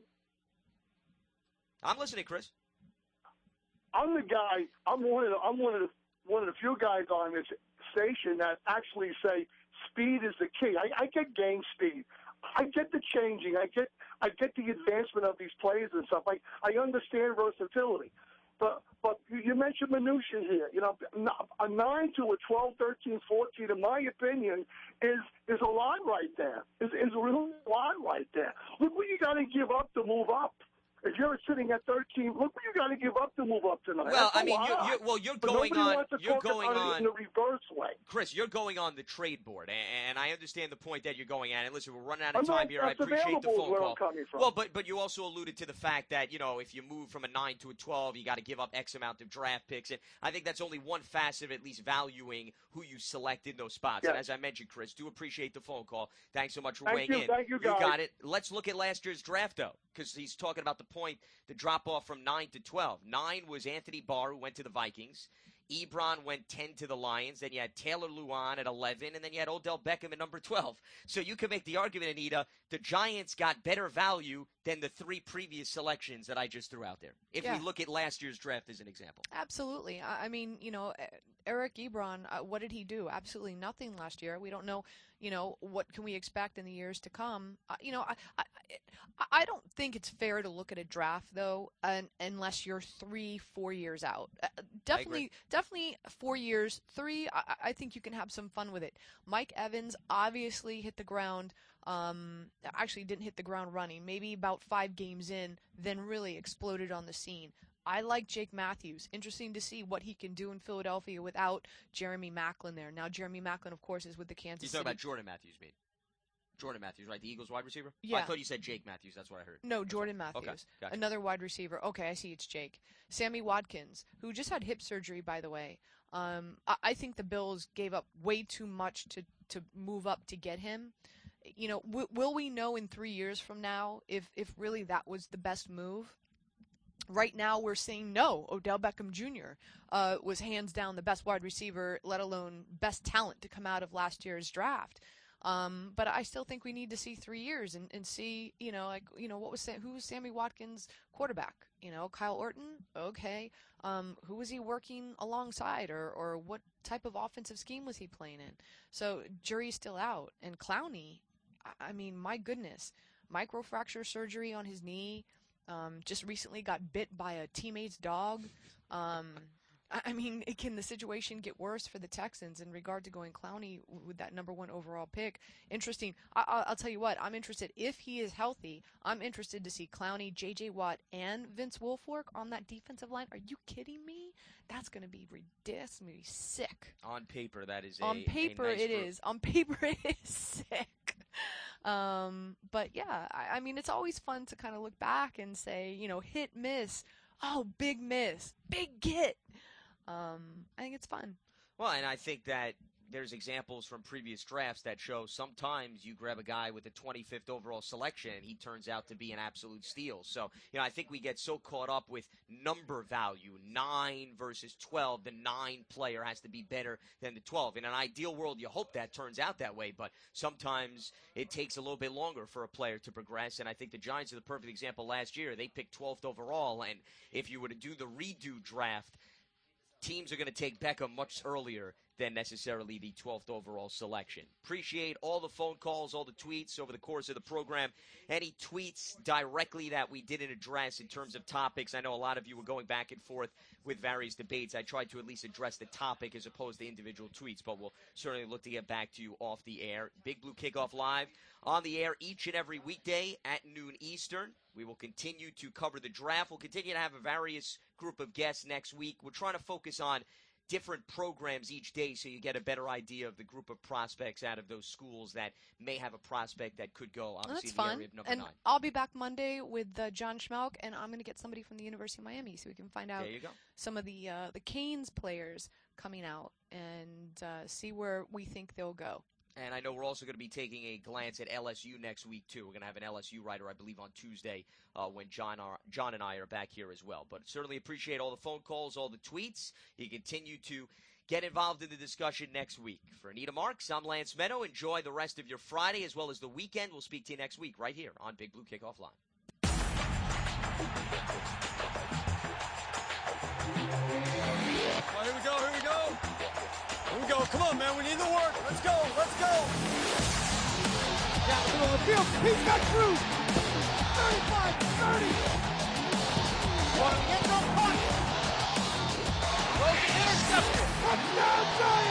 I'm listening, Chris. I'm the guy. I'm one of the. I'm one of the. One of the few guys on this station that actually say speed is the key. I, I get game speed. I get the changing. I get. I get the advancement of these plays and stuff. I I understand versatility. But but you mentioned minutia here. You know, a nine to a twelve, thirteen, fourteen, in my opinion, is is a lot right there. Is is really a lot right there. Look what you got to give up to move up. If you're sitting at thirteen, look what you got to give up to move up tonight. Well, That's a I mean, lot. you're, you're, well, you're But going nobody on. wants to You're talk going about it on. in the reverse way. Chris, you're going on the trade board, and, and I understand the point that you're going at. And listen, we're running out of I'm time not- here. I that's appreciate the available phone where I'm call. coming from. Well, but but you also alluded to the fact that you know if you move from a nine to a twelve, you got to give up X amount of draft picks, and I think that's only one facet of at least valuing who you select in those spots. And Yeah. as I mentioned, Chris, do appreciate the phone call. Thanks so much for Thank weighing you, in. thank you, guys. got it. Let's look at last year's draft though, because he's talking about the point, the drop off from nine to twelve. Nine was Anthony Barr, who went to the Vikings. Ebron went ten to the Lions. Then you had Taylor Luan at eleven, and then you had Odell Beckham at number twelve. So you can make the argument, Anita, the Giants got better value than the three previous selections that I just threw out there. If Yeah. we look at last year's draft as an example. Absolutely. I I mean, you know, Eric Ebron, uh, what did he do? Absolutely nothing last year. We don't know, you know, what can we expect in the years to come. Uh, you know, I, I I don't think it's fair to look at a draft, though, un, unless you're three, four years out. Uh, definitely, definitely four years. Three, I, I think you can have some fun with it. Mike Evans obviously hit the ground. Um, actually didn't hit the ground running. Maybe about five games in, then really exploded on the scene. I like Jake Matthews. Interesting to see what he can do in Philadelphia without Jeremy Maclin there. Now, Jeremy Maclin, of course, is with the Kansas You're City. talking about Jordan Matthews, mean? Jordan Matthews, right? The Eagles wide receiver? Yeah. I thought you said Jake Matthews. That's what I heard. No, Jordan Matthews. Okay, gotcha. Another wide receiver. Okay, I see it's Jake. Sammy Watkins, who just had hip surgery, by the way. Um, I, I think the Bills gave up way too much to, to move up to get him. You know, w- will we know in three years from now if, if really that was the best move? Right now, we're saying no. Odell Beckham Junior Uh, was hands down the best wide receiver, let alone best talent to come out of last year's draft. Um, but I still think we need to see three years and, and see, you know, like, you know, what was Sam, who was Sammy Watkins' quarterback? You know, Kyle Orton? Okay. Um, who was he working alongside, or, or what type of offensive scheme was he playing in? So jury's still out. And Clowney, I, I mean, my goodness, microfracture surgery on his knee. Um, just recently got bit by a teammate's dog. Um, I, I mean, can the situation get worse for the Texans in regard to going Clowney with that number one overall pick? Interesting. I, I, I'll tell you what, I'm interested. If he is healthy, I'm interested to see Clowney, J J. Watt, and Vince Wilfork on that defensive line. Are you kidding me? That's going to be ridiculous. It's going to be sick. On paper, that is a On paper, a nice it group. is. On paper, it is sick. Um, but yeah, I, I mean, it's always fun to kind of look back and say, you know, hit, miss. Oh, big miss. Big get. Um, I think it's fun. Well, and I think that there's examples from previous drafts that show sometimes you grab a guy with a twenty-fifth overall selection and he turns out to be an absolute steal. So, you know, I think we get so caught up with number value, nine versus twelve. The nine player has to be better than the twelve. In an ideal world, you hope that turns out that way, but sometimes it takes a little bit longer for a player to progress. And I think the Giants are the perfect example last year. They picked twelfth overall, and if you were to do the redo draft, teams are going to take Beckham much earlier than necessarily the twelfth overall selection. Appreciate all the phone calls, all the tweets over the course of the program. Any tweets directly that we didn't address in terms of topics? I know a lot of you were going back and forth with various debates. I tried to at least address the topic as opposed to individual tweets, but we'll certainly look to get back to you off the air. Big Blue Kickoff Live on the air each and every weekday at noon Eastern. We will continue to cover the draft. We'll continue to have a various group of guests next week. We're trying to focus on different programs each day so you get a better idea of the group of prospects out of those schools that may have a prospect that could go, obviously, That's in the fun. area of number And nine. I'll be back Monday with uh, John Schmelk, and I'm going to get somebody from the University of Miami so we can find out There you go. some of the uh, the Canes players coming out and uh, see where we think they'll go. And I know we're also going to be taking a glance at L S U next week, too. We're going to have an L S U writer, I believe, on Tuesday uh, when John are, John and I are back here as well. But certainly appreciate all the phone calls, all the tweets. You continue to get involved in the discussion next week. For Anita Marks, I'm Lance Meadow. Enjoy the rest of your Friday as well as the weekend. We'll speak to you next week right here on Big Blue Kickoff Live. Oh, here we go, here we go. Here we go. Come on, man. We need the work. Let's go. Let's go. Down the middle of the field. He's got Cruz. thirty-five, thirty. One, get no punt. Throws it intercepted. Touchdown, Giants.